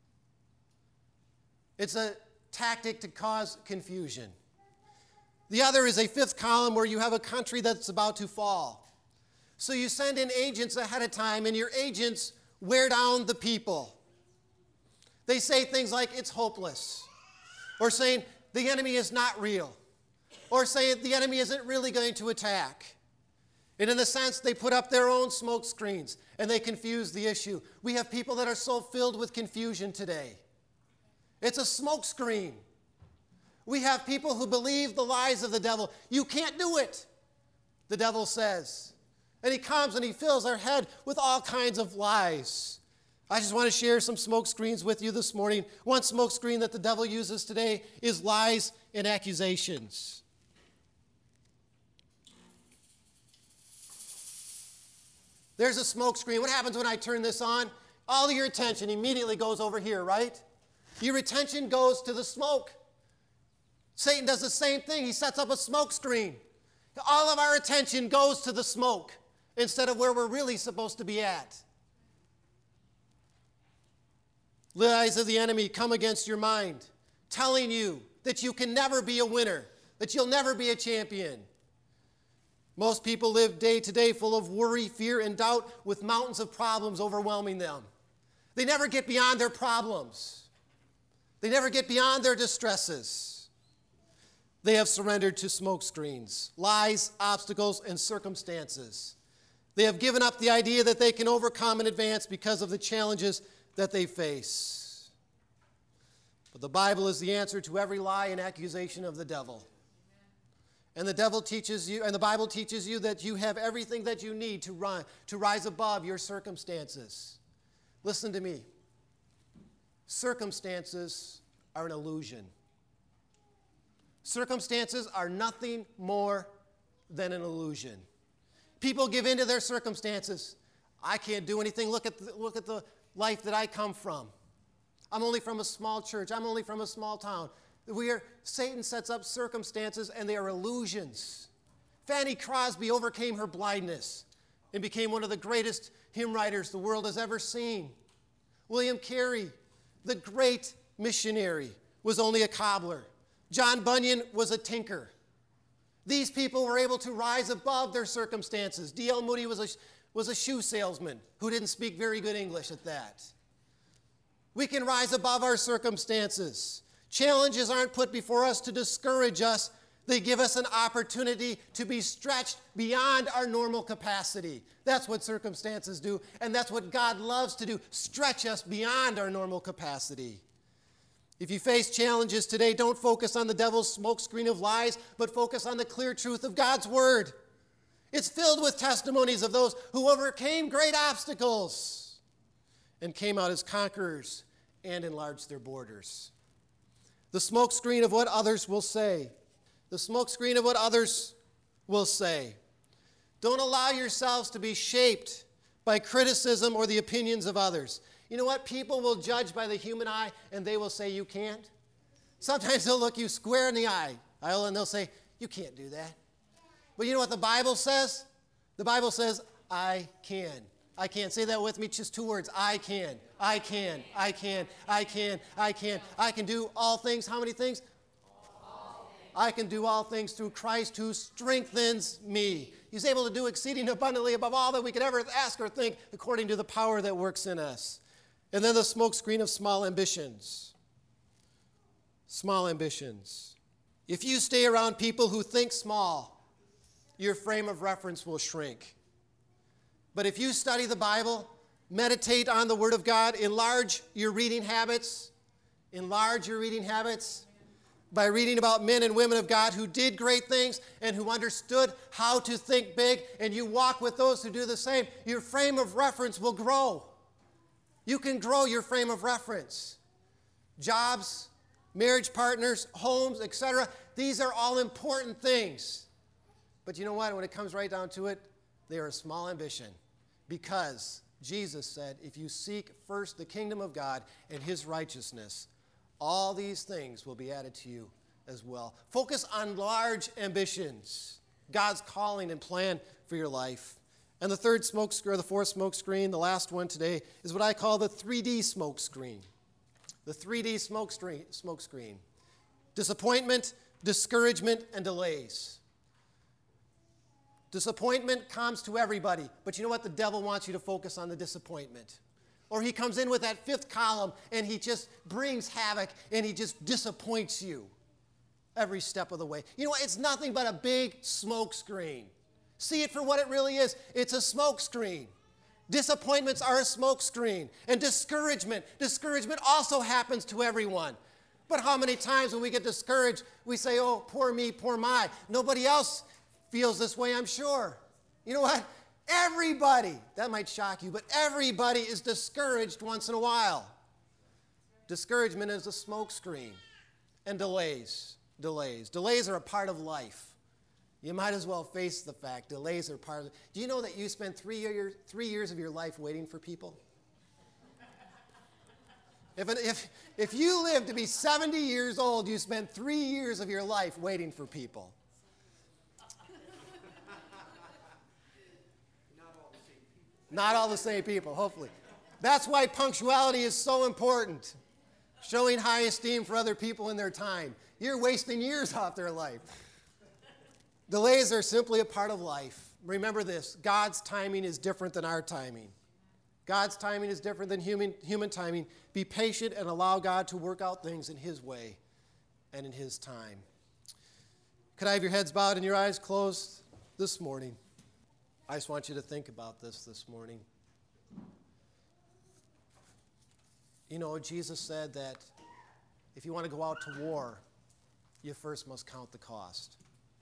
It's a tactic to cause confusion. The other is a fifth column where you have a country that's about to fall. So you send in agents ahead of time, and your agents wear down the people. They say things like, it's hopeless, or saying the enemy is not real, or saying the enemy isn't really going to attack. And in a sense, they put up their own smoke screens, and they confuse the issue. We have people that are so filled with confusion today. It's a smoke screen. We have people who believe the lies of the devil. You can't do it, the devil says. And he comes and he fills our head with all kinds of lies. I just want to share some smoke screens with you this morning. One smoke screen that the devil uses today is lies and accusations. There's a smoke screen. What happens when I turn this on? All of your attention immediately goes over here, right? Your attention goes to the smoke. Satan does the same thing. He sets up a smoke screen. All of our attention goes to the smoke instead of where we're really supposed to be at. Lies of the enemy come against your mind, telling you that you can never be a winner, that you'll never be a champion. Most people live day to day full of worry, fear, and doubt with mountains of problems overwhelming them. They never get beyond their problems. They never get beyond their distresses. They have surrendered to smoke screens, lies, obstacles, and circumstances. They have given up the idea that they can overcome and advance because of the challenges that they face. But the Bible is the answer to every lie and accusation of the devil. And the devil teaches you, and the Bible teaches you that you have everything that you need to run, to rise above your circumstances. Listen to me. Circumstances are an illusion. Circumstances are nothing more than an illusion. People give in to their circumstances. I can't do anything. Look at the, look at the life that I come from. I'm only from a small church. I'm only from a small town. We are, Satan sets up circumstances, and they are illusions. Fanny Crosby overcame her blindness and became one of the greatest hymn writers the world has ever seen. William Carey, the great missionary, was only a cobbler. John Bunyan was a tinker. These people were able to rise above their circumstances. D L Moody was a, was a shoe salesman who didn't speak very good English at that. We can rise above our circumstances. Challenges aren't put before us to discourage us. They give us an opportunity to be stretched beyond our normal capacity. That's what circumstances do, and that's what God loves to do, stretch us beyond our normal capacity. If you face challenges today, don't focus on the devil's smokescreen of lies, but focus on the clear truth of God's word. It's filled with testimonies of those who overcame great obstacles and came out as conquerors and enlarged their borders. The smokescreen of what others will say. The smokescreen of what others will say. Don't allow yourselves to be shaped by criticism or the opinions of others. You know what? People will judge by the human eye, and they will say you can't. Sometimes they'll look you square in the eye, and they'll say, you can't do that. But you know what the Bible says? The Bible says, I can. I can. Say that with me, just two words. I can. I can. I can. I can. I can. I can do all things. How many things? I can do all things through Christ who strengthens me. He's able to do exceeding abundantly above all that we could ever ask or think according to the power that works in us. And then the smokescreen of small ambitions. Small ambitions. If you stay around people who think small, your frame of reference will shrink. But if you study the Bible, meditate on the Word of God, enlarge your reading habits, enlarge your reading habits by reading about men and women of God who did great things and who understood how to think big, and you walk with those who do the same, your frame of reference will grow. You can grow your frame of reference. Jobs, marriage partners, homes, et cetera, these are all important things. But you know what? When it comes right down to it, they are a small ambition, because Jesus said, if you seek first the kingdom of God and his righteousness, all these things will be added to you as well. Focus on large ambitions, God's calling and plan for your life. And the third smoke screen, or the fourth smoke screen, the last one today, is what I call the three D smoke screen. The three D smoke screen, smoke screen. Disappointment, discouragement, and delays. Disappointment comes to everybody, but you know what? The devil wants you to focus on the disappointment. Or he comes in with that fifth column, and he just brings havoc, and he just disappoints you every step of the way. You know what? It's nothing but a big smoke screen. See it for what it really is. It's a smoke screen. Disappointments are a smoke screen. And discouragement, discouragement also happens to everyone. But how many times when we get discouraged, we say, oh, poor me, poor my. Nobody else feels this way, I'm sure. You know what? Everybody, that might shock you, but everybody is discouraged once in a while. Discouragement is a smokescreen. And delays, delays. Delays are a part of life. You might as well face the fact delays are part of it. Do you know that you spend three, year, three years of your life waiting for people? If, an, if, if you live to be seventy years old, you spend three years of your life waiting for people. Not all the same people, hopefully. That's why punctuality is so important. Showing high esteem for other people in their time. You're wasting years off their life. Delays are simply a part of life. Remember this, God's timing is different than our timing. God's timing is different than human, human timing. Be patient and allow God to work out things in His way and in His time. Could I have your heads bowed and your eyes closed this morning? I just want you to think about this this morning. You know, Jesus said that if you want to go out to war, you first must count the cost.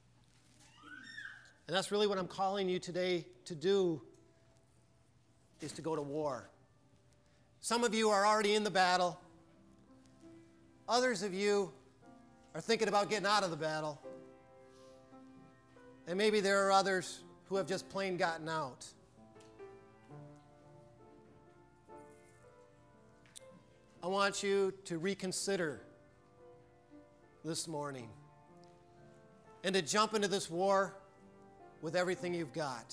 And that's really what I'm calling you today to do, is to go to war. Some of you are already in the battle. Others of you are thinking about getting out of the battle. And maybe there are others who have just plain gotten out. I want you to reconsider this morning and to jump into this war with everything you've got.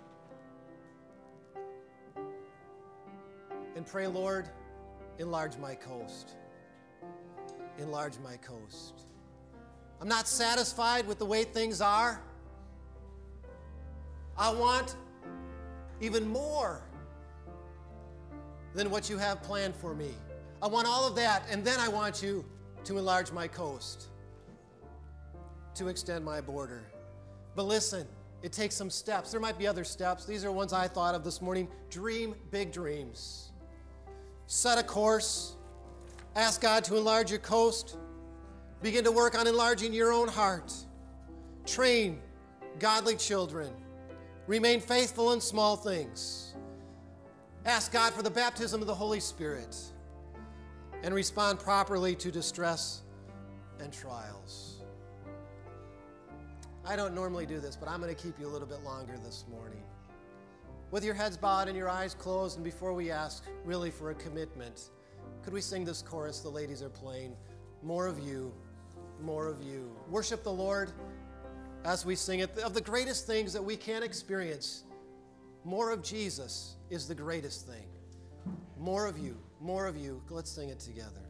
And pray, Lord, enlarge my coast. Enlarge my coast. I'm not satisfied with the way things are. I want even more than what you have planned for me. I want all of that, and then I want you to enlarge my coast, to extend my border. But listen, it takes some steps. There might be other steps. These are ones I thought of this morning. Dream big dreams. Set a course. Ask God to enlarge your coast. Begin to work on enlarging your own heart. Train godly children. Remain faithful in small things. Ask God for the baptism of the Holy Spirit. And respond properly to distress and trials. I don't normally do this, but I'm going to keep you a little bit longer this morning. With your heads bowed and your eyes closed, and before we ask really for a commitment, could we sing this chorus the ladies are playing? More of you, more of you. Worship the Lord as we sing it. Of the greatest things that we can experience, more of Jesus is the greatest thing. More of you, more of you. Let's sing it together.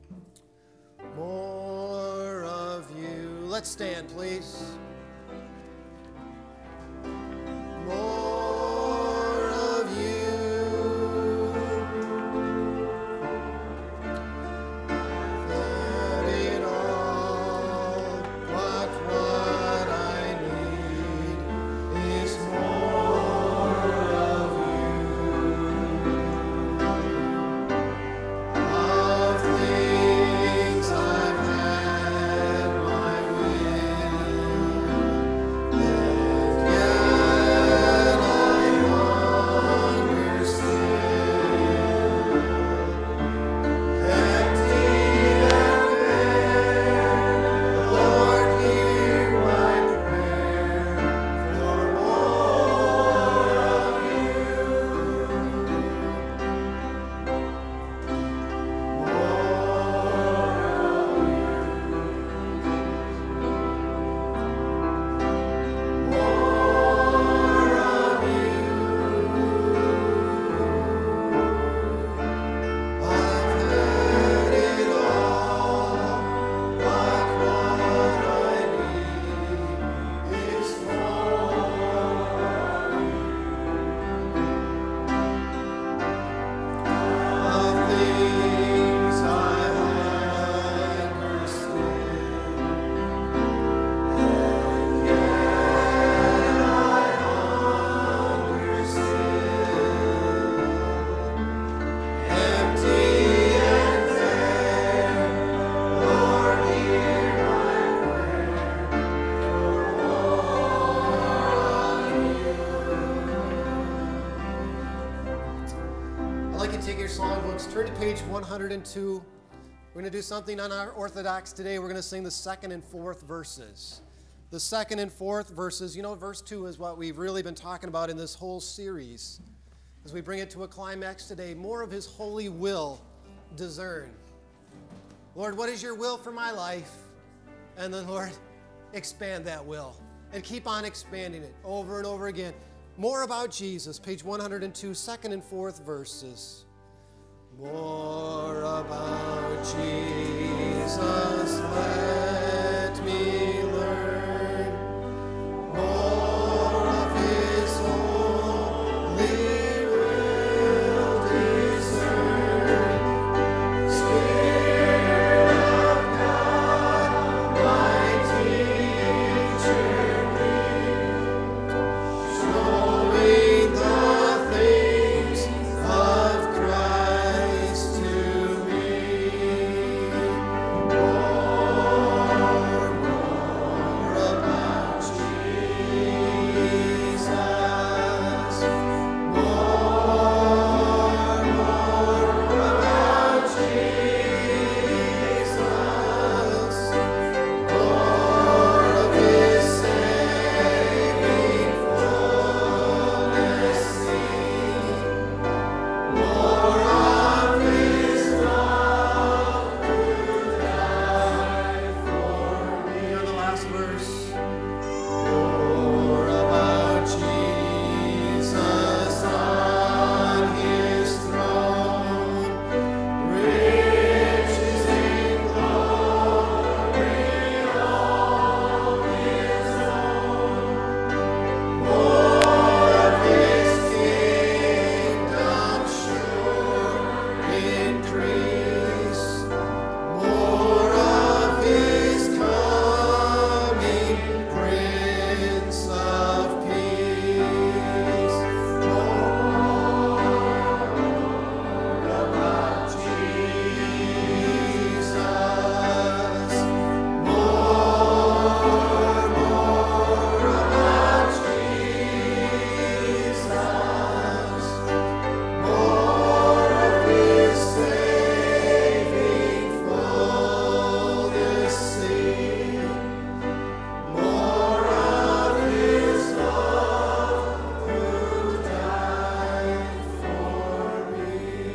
More of you. Let's stand, please. More of you. That it all, but what I need is more of you. Of things I've had my will. books, turn to page one hundred two. We're going to do something unorthodox today. We're going to sing the second and fourth verses. The second and fourth verses, you know, verse two is what we've really been talking about in this whole series. As we bring it to a climax today, more of His holy will discern. Lord, what is your will for my life? And then, Lord, expand that will and keep on expanding it over and over again. More about Jesus, page one hundred two, second and fourth verses. More about Jesus, let me learn. More of His holy will discern. Spirit of God, my teacher be, showing the things of Christ to me. More, more about Jesus. More, more about Jesus. More of His saving fullness seen. More of His love who died for me. And the last verse. More about Jesus on His throne. Riches in glory, all His own. More of His kingdom sure increase. More of His coming, Prince of Peace. More about Jesus. More, more about Jesus. More of His saving fullness seen. More of His love who died for me.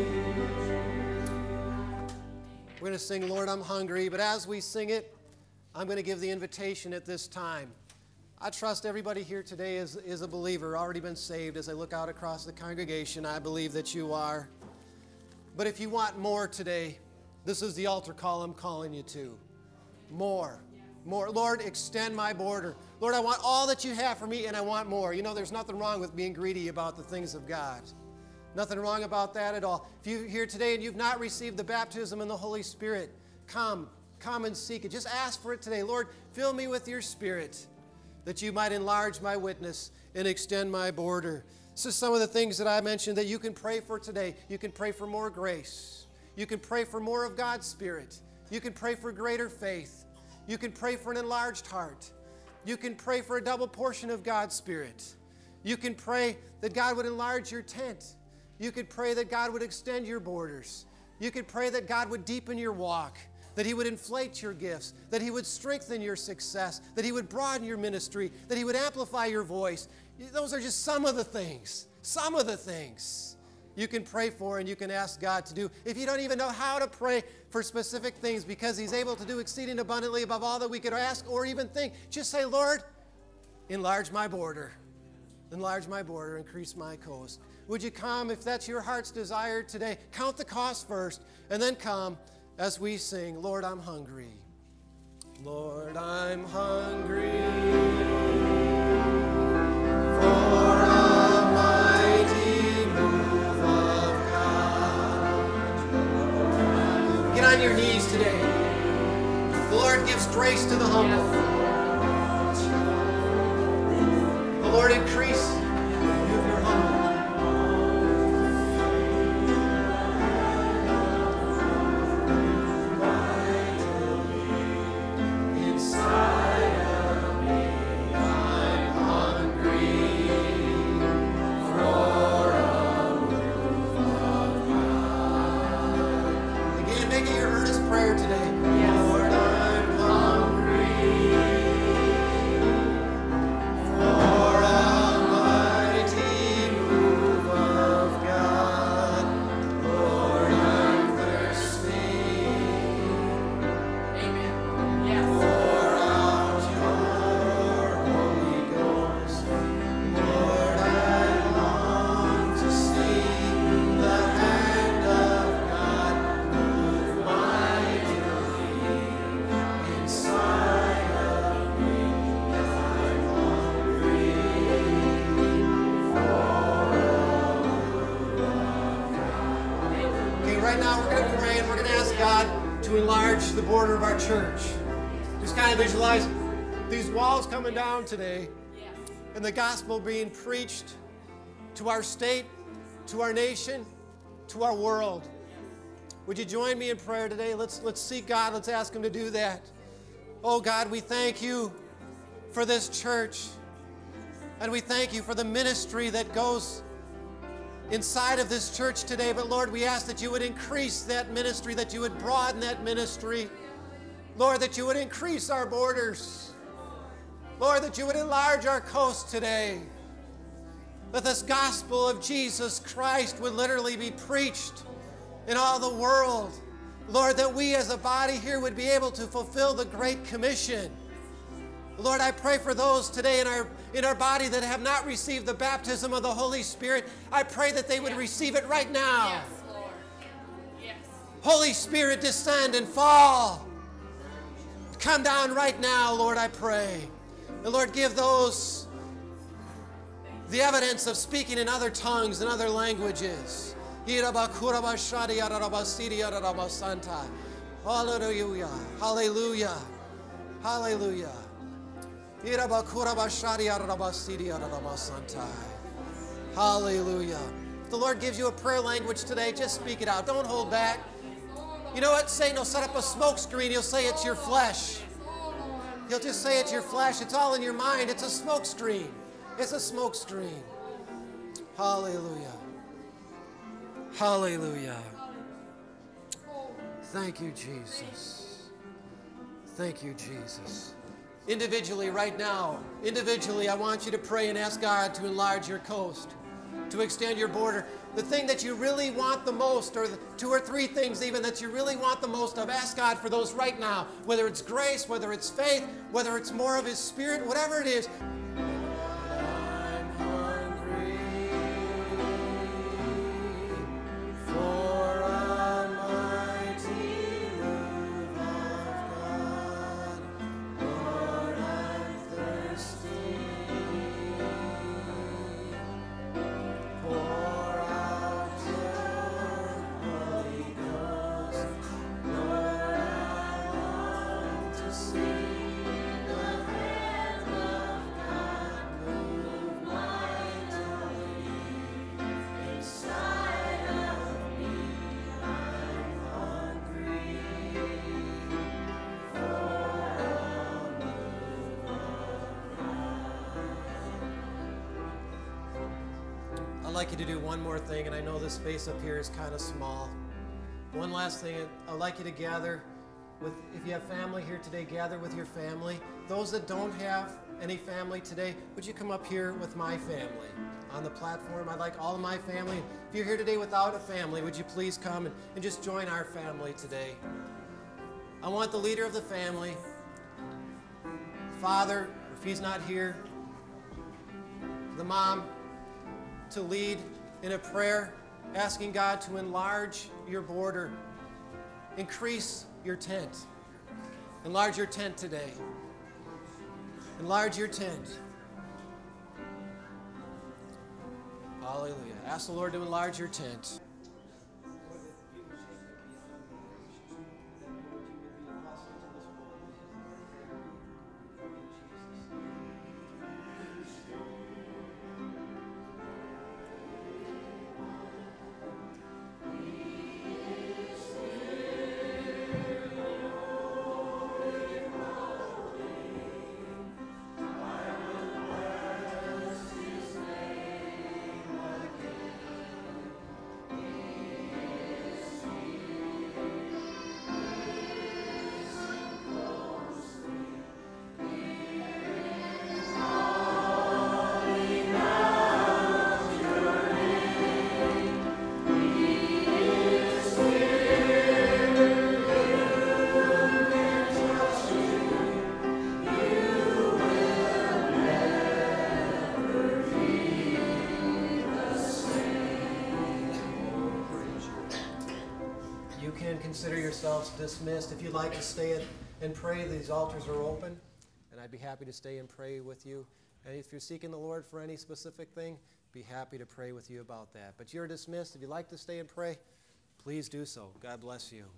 We're going to sing Lord, I'm Hungry, but as we sing it, I'm going to give the invitation at this time. I trust everybody here today is, is a believer, already been saved. As I look out across the congregation, I believe that you are. But if you want more today, this is the altar call I'm calling you to. More. More. Lord, extend my border. Lord, I want all that you have for me, and I want more. You know, there's nothing wrong with being greedy about the things of God. Nothing wrong about that at all. If you're here today and you've not received the baptism in the Holy Spirit, come. Come and seek it. Just ask for it today. Lord, fill me with your Spirit, that you might enlarge my witness and extend my border. This is some of the things that I mentioned that you can pray for today. You can pray for more grace. You can pray for more of God's Spirit. You can pray for greater faith. You can pray for an enlarged heart. You can pray for a double portion of God's Spirit. You can pray that God would enlarge your tent. You could pray that God would extend your borders. You could pray that God would deepen your walk, that He would inflate your gifts, that He would strengthen your success, that He would broaden your ministry, that He would amplify your voice. Those are just some of the things, some of the things you can pray for and you can ask God to do. If you don't even know how to pray for specific things because He's able to do exceeding abundantly above all that we could ask or even think, just say, Lord, enlarge my border. Enlarge my border, increase my coast. Would you come, if that's your heart's desire today, count the cost first, and then come as we sing, Lord, I'm hungry. Lord, I'm hungry for a mighty move of God. Get on your knees today. The Lord gives grace to the humble. The Lord increase you of your humble. to enlarge the border of our church. Just kind of visualize these walls coming down today and the gospel being preached to our state, to our nation, to our world. Would you join me in prayer today? Let's, let's seek God. Let's ask Him to do that. Oh God, we thank You for this church. And we thank You for the ministry that goes inside of this church today. But Lord, we ask that You would increase that ministry, that You would broaden that ministry. Lord, that You would increase our borders. Lord, that You would enlarge our coast today. That this gospel of Jesus Christ would literally be preached in all the world. Lord, that we as a body here would be able to fulfill the Great Commission. Lord, I pray for those today in our in our body that have not received the baptism of the Holy Spirit. I pray that they would yes. receive it right now. Yes, Lord. Yes. Holy Spirit, descend and fall. Come down right now, Lord, I pray. And Lord, give those the evidence of speaking in other tongues and other languages. Hallelujah. Hallelujah. Hallelujah. Hallelujah. If the Lord gives you a prayer language today, just speak it out. Don't hold back. You know what? Satan will set up a smoke screen. He'll say it's your flesh. He'll just say it's your flesh. It's all in your mind. It's a smoke screen. It's a smoke screen. Hallelujah. Hallelujah. Thank You, Jesus. Thank You, Jesus. Individually, right now, individually, I want you to pray and ask God to enlarge your coast, to extend your border. The thing that you really want the most, or the two or three things even that you really want the most of, ask God for those right now. Whether it's grace, whether it's faith, whether it's more of His Spirit, whatever it is. I'm hungry for a mighty move of God. Lord, I'm thirsty. Pour out Your Holy Ghost. Lord, I long to see the hand of God move mightily inside of me. I'm hungry for a move of God. I'd like you to do one more thing, and I know this space up here is kind of small. One last thing, I'd like you to gather with, if you have family here today, gather with your family. Those that don't have any family today, would you come up here with my family on the platform? I'd like all of my family. If you're here today without a family, would you please come and, and just join our family today? I want the leader of the family, father, if he's not here, the mom, to lead in a prayer, asking God to enlarge your border, increase your tent. Enlarge your tent today. Enlarge your tent. Hallelujah. Ask the Lord to enlarge your tent. Consider yourselves dismissed. If you'd like to stay and, and pray, these altars are open, and I'd be happy to stay and pray with you. And if you're seeking the Lord for any specific thing, be happy to pray with you about that. But you're dismissed. If you'd like to stay and pray, please do so. God bless you.